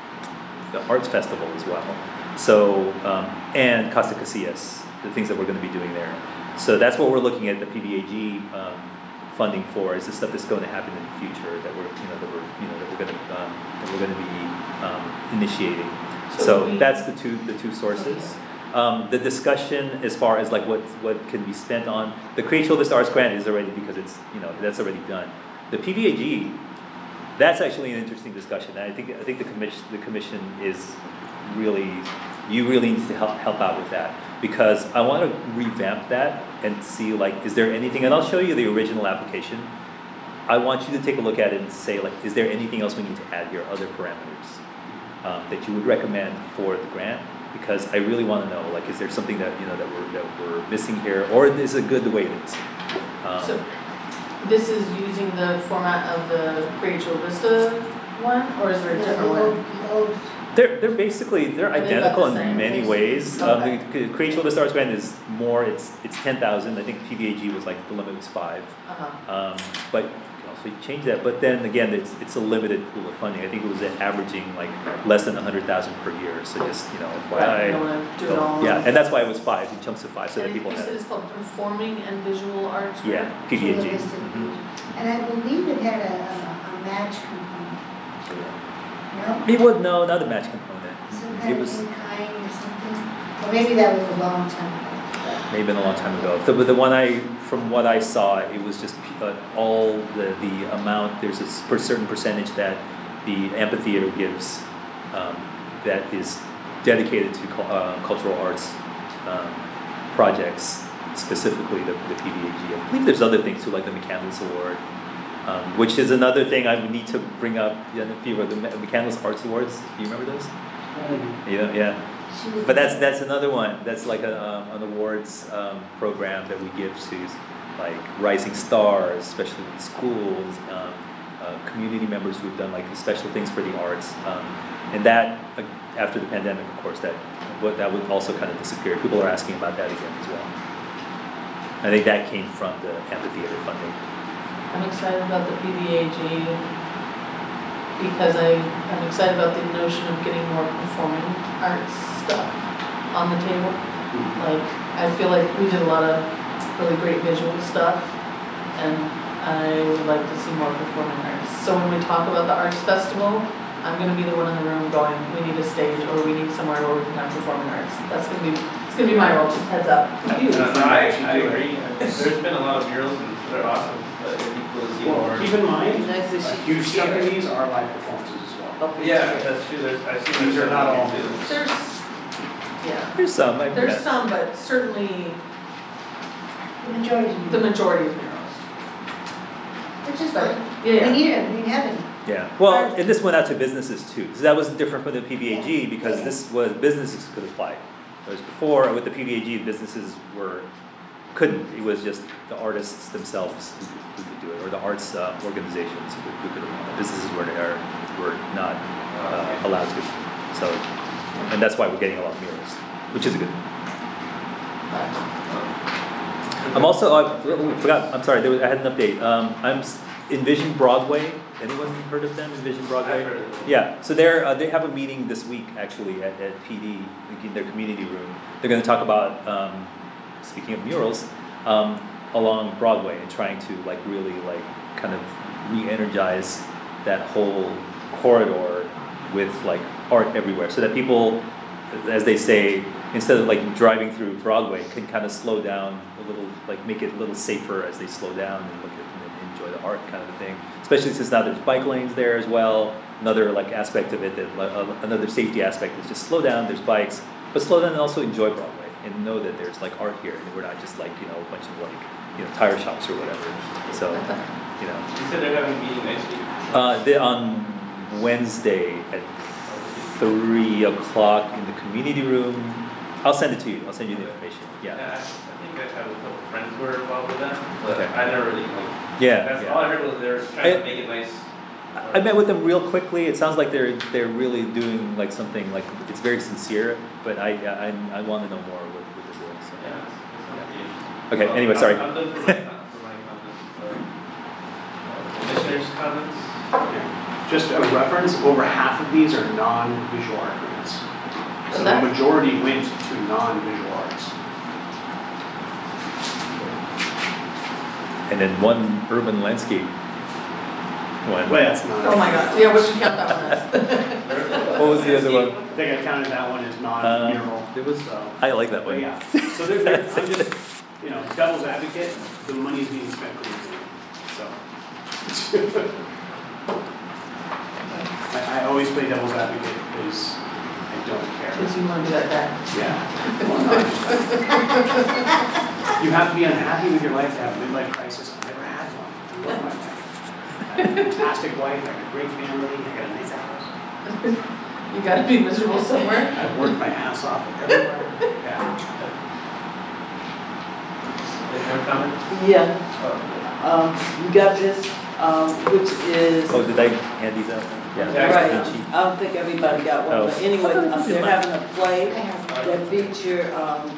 the arts festival as well. So, um, and Casa Casillas, the things that we're gonna be doing there. So that's what we're looking at the P V A G, um, funding for, is the stuff that's going to happen in the future, that we're, you know, that we're, you know, that we're gonna, um, that we're gonna be, um, initiating. So So we- that's the two, the two sources. Um, the discussion as far as like what, what can be spent on, the Create Chula Vista Arts Grant is already, because it's, you know, that's already done. The P V A G, that's actually an interesting discussion, and I think, I think the commission, the commission is really, you really need to help, help out with that. Because I wanna revamp that and see like, is there anything, and I'll show you the original application. I want you to take a look at it and say like, is there anything else we need to add here, other parameters, um, that you would recommend for the grant? Because I really wanna know, like, is there something that, you know, that we're, that we're missing here, or is it good the way it is? Um, So, this is using the format of the Create Chula Vista one, or is there a The different old- one? the old- They're, they're basically, they're Are they identical about the in same? many ways. Um, Okay. the Create Chula Vista Arts Grant is more, it's, it's ten thousand, I think P V A G was like, the limit was five. Uh-huh. Um, but you can also change that, but then again, it's, it's a limited pool of funding, I think it was at averaging like less than a hundred thousand per year, so just, you know, Right, you don't why? wanna do it all. Yeah, and that's why it was five, in chunks of five, so that And people you had, said it's called Performing and Visual Arts yeah, Grant? P V A G. Chula Vista Mhm. And I believe it had a, a, a match component to it. No? It was, no, not a match component, Some it kind of was, in kind or something? Or maybe that was a long time ago. maybe been a long time ago. So, but the one I, from what I saw, it was just uh, all the, the amount, there's a s- per certain percentage that the amphitheater gives, um, that is dedicated to cul- uh, cultural arts, um, projects, specifically the, the P V A G. I believe there's other things too, like the McCandless Award, um, which is another thing I would need to bring up, yeah, the, few of the McCandless Arts Awards, do you remember those? Yeah, yeah. She was- But that's, that's another one, that's like a, um, an awards, um, program that we give to like rising stars, especially in schools, um, uh, community members who've done like special things for the arts. Um, and that, uh, after the pandemic, of course, that, what, that would also kind of disappear, people are asking about that again as well. I think that came from the amphitheater funding. I'm excited about the P V A G because I, I'm excited about the notion of getting more performing arts stuff on the table. Like, I feel like we did a lot of really great visual stuff, and I would like to see more performing arts. So when we talk about the arts festival, I'm gonna be the one in the room going, we need a stage, or we need somewhere where we can have performing arts. That's gonna be, it's gonna be my role, just heads up. You. No, no, I, I agree. There's been a lot of murals and they're awesome, but it'd be cool to see more. Well, keep in mind, Nice a that she- huge chunk of these are live performances as well. Okay. Yeah, that's true, there's, I've seen. These there's are not all some too. murals. There's, yeah, There's some, I there's bet. some, but certainly The majority. the majority is murals. Which is But, fine. yeah, We need it, we didn't have any. Yeah, well, and this went out to businesses too, so that was different from the P V A G, because this was, businesses could apply. Whereas before, with the P V A G, businesses were, couldn't, it was just the artists themselves who could, who could do it, or the arts uh, organizations who could, who could apply. Businesses were, are, were not uh, allowed to, so, and that's why we're getting a lot of murals, which is a good thing. I'm also, I forgot, I'm sorry, there was, I had an update, um, I'm, s- Envision Broadway, anyone heard of them, Envision Broadway? I've heard of them. Yeah, so they're, uh, they have a meeting this week, actually, at, at P D, in their community room. They're gonna talk about, um, speaking of murals, um, along Broadway, and trying to like really like kind of re-energize that whole corridor with like art everywhere, so that people, as they say, instead of like driving through Broadway, can kind of slow down a little, like make it a little safer as they slow down and look at and enjoy the art kind of a thing. Especially since now there's bike lanes there as well. Another like aspect of it, that uh, another safety aspect is just slow down. There's bikes, but slow down and also enjoy Broadway. and know that there's like art here, and we're not just like, you know, a bunch of like, you know, tire shops or whatever, so, you know. You said they're having a meeting next week? Uh, they, on Wednesday at three o'clock in the community room. I'll send it to you, I'll send you the information, Yeah, yeah. I I think I have a couple friends who were involved with that, but Okay. I never really, like, Yeah, that's yeah. all I heard was they were trying I- to make it nice. I I met with them real quickly. It sounds like they're they're really doing like something like it's very sincere. But I I I want to know more what, what they're doing. So. Yeah, it's- it's not pretty interesting. Okay. Well, Anyway, I'm- sorry. I'm done for my, com- for my comments, so. Uh, Commissioners' comments? Just a reference, over half of these are non-visual art grants. So What's the that? majority went to non-visual arts. And then one urban landscape one. Well, that's not. Oh my god, yeah, we should count that one as. What was the other one? I think I counted that one as Um, non-mural. there was. So, I like that but one. yeah, so there's, there's, I'm just, you know, devil's advocate, the money's being spent pretty good, so. I, I always play devil's advocate because I don't care. Because you want to do that bad. Yeah. Well, no, I just- You have to be unhappy with your life to have a midlife crisis. I never had one. I love my life. I have a fantastic wife, I got a great family, I got a nice house. You gotta be miserable somewhere. I've worked my ass off everywhere. Yeah. Any more comments? Yeah, um, you got this, um, which is. Oh, did I hand these out? Yeah. Yeah. Right, Cheap. I don't think everybody got Oh. one, but anyway, um, they're having a I play have, that feature, um,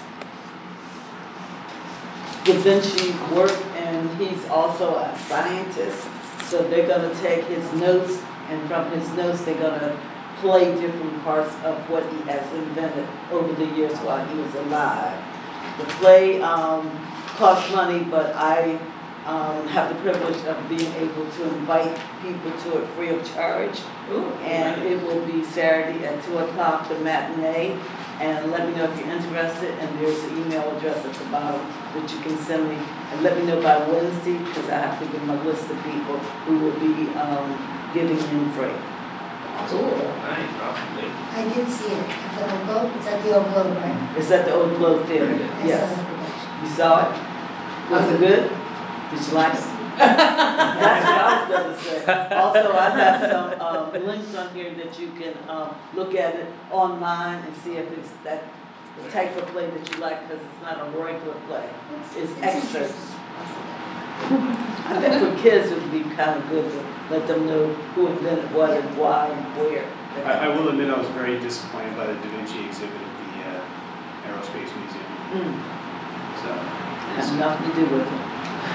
Da Vinci work, and he's also a scientist. So they're gonna take his notes, and from his notes, they're gonna play different parts of what he has invented over the years while he was alive. The play, um, costs money, but I, um, have the privilege of being able to invite people to it free of charge. Ooh. And it will be Saturday at two o'clock, the matinee. And let me know if you're interested, and there's an email address at the bottom that you can send me. And let me know by Wednesday, because I have to give them a list of people who will be, um, giving in free. Cool. Nice, awesome. I did see it at the Old Globe, it's at the Old Globe, right? It's at the Old Globe Theater, I saw yes. the production. You saw it? Was it good? Did you like it? That's what I was gonna say. Also, I have some, um, links on here that you can, um, look at it online and see if it's that type of play that you like, because it's not a regular play. It's excerpts. interesting. I think for kids, it would be kind of good to let them know who invented what and why and where. I, I will admit I was very disappointed by the Da Vinci exhibit at the uh, Aerospace Museum. Mm, So has nothing to do with it.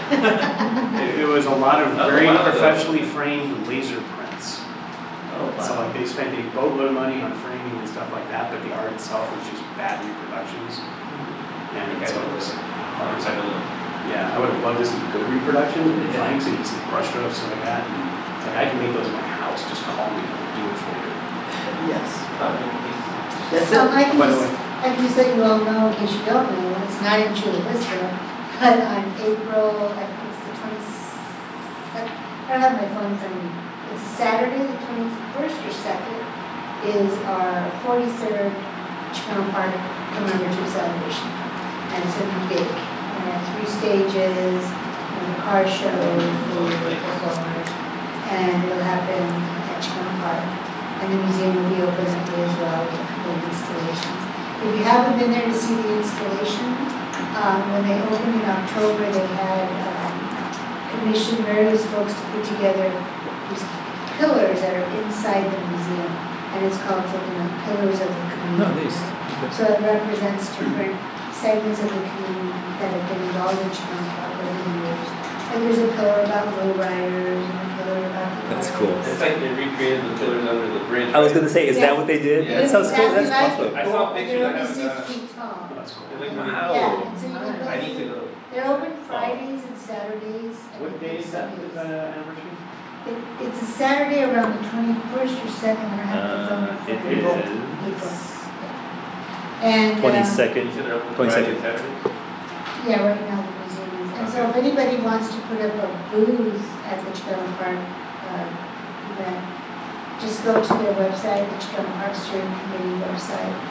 it, it was a lot of That's a very lot of professionally framed laser prints. Oh, So wow. like they spent a boatload of money on framing and stuff like that, but the art itself was just bad reproductions. And Okay, so so it was, I'll check a look. yeah, I would have loved to see good reproductions and drawings and some brush strokes and like that. And it's like I can make those in my house. Just call me, I'll do it for you. Yes. Uh, That's So it. I can By the just, way, I can just let you all know, in case you don't know, it's not in Chula Vista, but on April, I think it's the twenty-second, I don't have my phone in front of me. It's a Saturday, the twenty-first or second, is our forty-third Chicano Park commemorative celebration. And it's gonna be big. We have three stages, and a car show, food, performers, and it'll happen at Chicano Park. And the museum will be open that day as well with a couple of installations. If you haven't been there to see the installation, um, when they opened in October, they had um, commissioned various folks to put together these pillars that are inside the museum. And it's called, you know, Pillars of the No, Community. nice. So it represents different segments of the community that have been involved in Chicano Park over the years. And there's a pillar about lowriders and a pillar about the. That's cool. It's like they recreated the pillars under the bridge. I was right? gonna say, is that what they did? Yeah. That sounds cool. Exactly That's like awesome. it. I saw pictures, They're I only haven't six done it. feet tall. oh, that's cool. It looks really Wow. Yeah, cool. and so you can go. I need to go. They're open Fridays and Saturdays. and What day is that, Sundays. uh, anniversary? It, it's a Saturday around the twenty-first or second, I have the phone. Uh, it April. is April. And, um, twenty-second. You said they're open twenty-second. Friday, Saturday? yeah, right now the museum is, and so if anybody wants to put up a booth at the Chicano Park, uh, event, just go to their website, the Chicano Park Steering Committee website,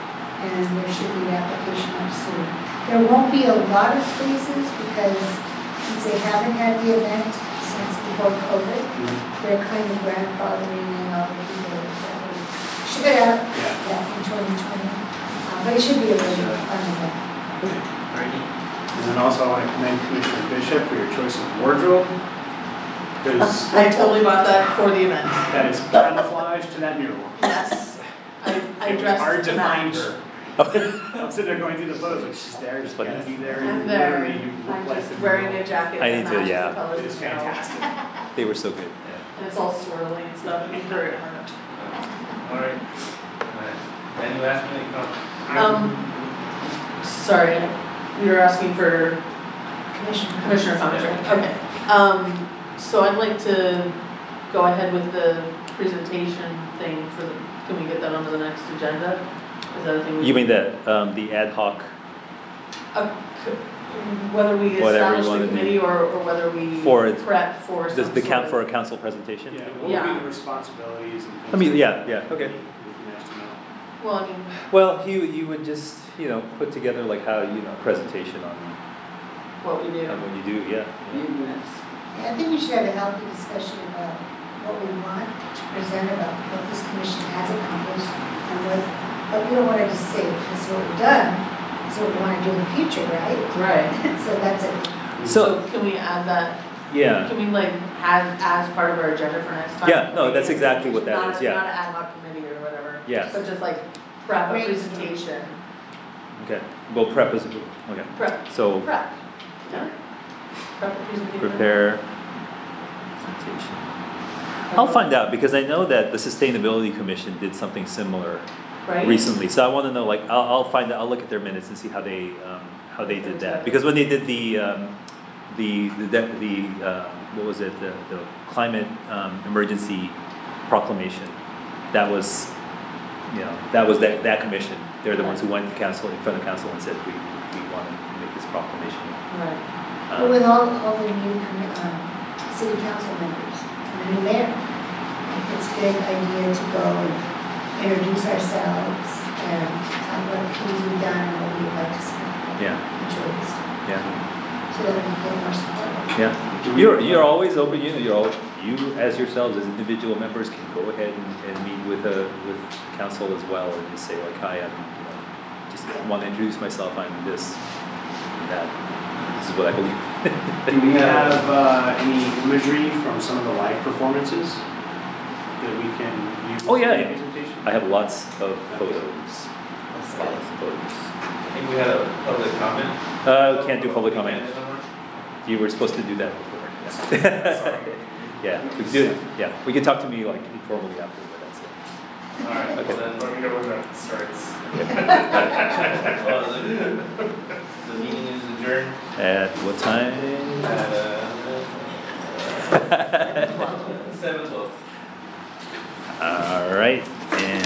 and there should be an application up soon. There won't be a lot of spaces because since they haven't had the event since before COVID, they're kind of grandfathering in all the people that were should it out, Yeah. yeah, in twenty twenty. Uh, But it should be a really fun event. And then also I want to commend Commissioner Bishop for your choice of wardrobe. Because I totally bought that for the event. that is camouflage to that mural. Yes. I, I It was dressed hard to to find match. her. I'm sitting there going through the photos, like she's there, she's gotta be there, I'm and there. literally you look I'm like just the wearing a mural. jacket I that need to, matches yeah. the colors It is of the mural. fantastic. They were so good. And it's all swirling and stuff, and very hard. All right. All right. Any last minute comments? Um, sorry, you were asking for Commissioner. Commissioner comments, right? Okay. Um, so I'd like to go ahead with the presentation thing for the, can we get that onto the next agenda? Is that a thing we? You mean the, um, the ad hoc Uh, c- Whether we Whatever you establish wanna the do. committee or, or whether we For- prep for some Does the count for sort a council presentation? Yeah, what would Yeah. be the responsibilities and things? I mean, like yeah, that? yeah, okay. Would be nice to know. of- Well, I mean, Well, you, you would just, you know, put together like how, you know, presentation on, what we do. on what you do, yeah. Yes. Yeah, I think we should have a healthy discussion about what we want to present about what this commission has accomplished and what, but we don't want to just say, this is what we've done, this is what we want to do in the future, right? Right. So that's it. So, Can we add that, yeah, can we like have as part of our agenda for next time? Yeah, no, that's exactly what that Not is, a- yeah. Not an ad hoc committee or whatever. Yeah. So just like prep a Brainstorm. presentation, okay, well, prep is, okay, prep, so prep. Yeah. Prep a presentation. prepare presentation. I'll find out, because I know that the Sustainability Commission did something similar Right? recently, so I wanna know, like, I'll, I'll find out, I'll look at their minutes and see how they, um, how they did that. Because when they did the, um, the, the, de- the, uh, what was it, the, the climate, um, emergency proclamation, that was, you know, that was that, that commission, they're the ones who went to council, in front of council and said, we, we wanna make this proclamation. Right. But Um, with all, all the new, commi- um, city council members, and the new mayor, I think it's a good idea to go and introduce ourselves and talk about the things we've done and what we'd like to see. Yeah, Choice, yeah. so that we get more support. Yeah, you're, you're always open, you know, you're always, you as yourselves, as individual members can go ahead and, and meet with a, with council as well and just say like, hi, I'm, you know, just wanna introduce myself, I'm this, and that, this is what I believe. Do we have uh, any imagery from some of the live performances that we can use? Oh, yeah, in the yeah. presentation? I have lots of photos, lots of photos. I think we had a public comment. Uh, can't do public comment, No more? you were supposed to do that before. Sorry. Yeah, we can do it, yeah, we can talk to me like informally after, but that's it. All right, Okay. well then, Let me know when that starts. well, the, the meeting is adjourned At what time? at, uh, seven twelve. All right,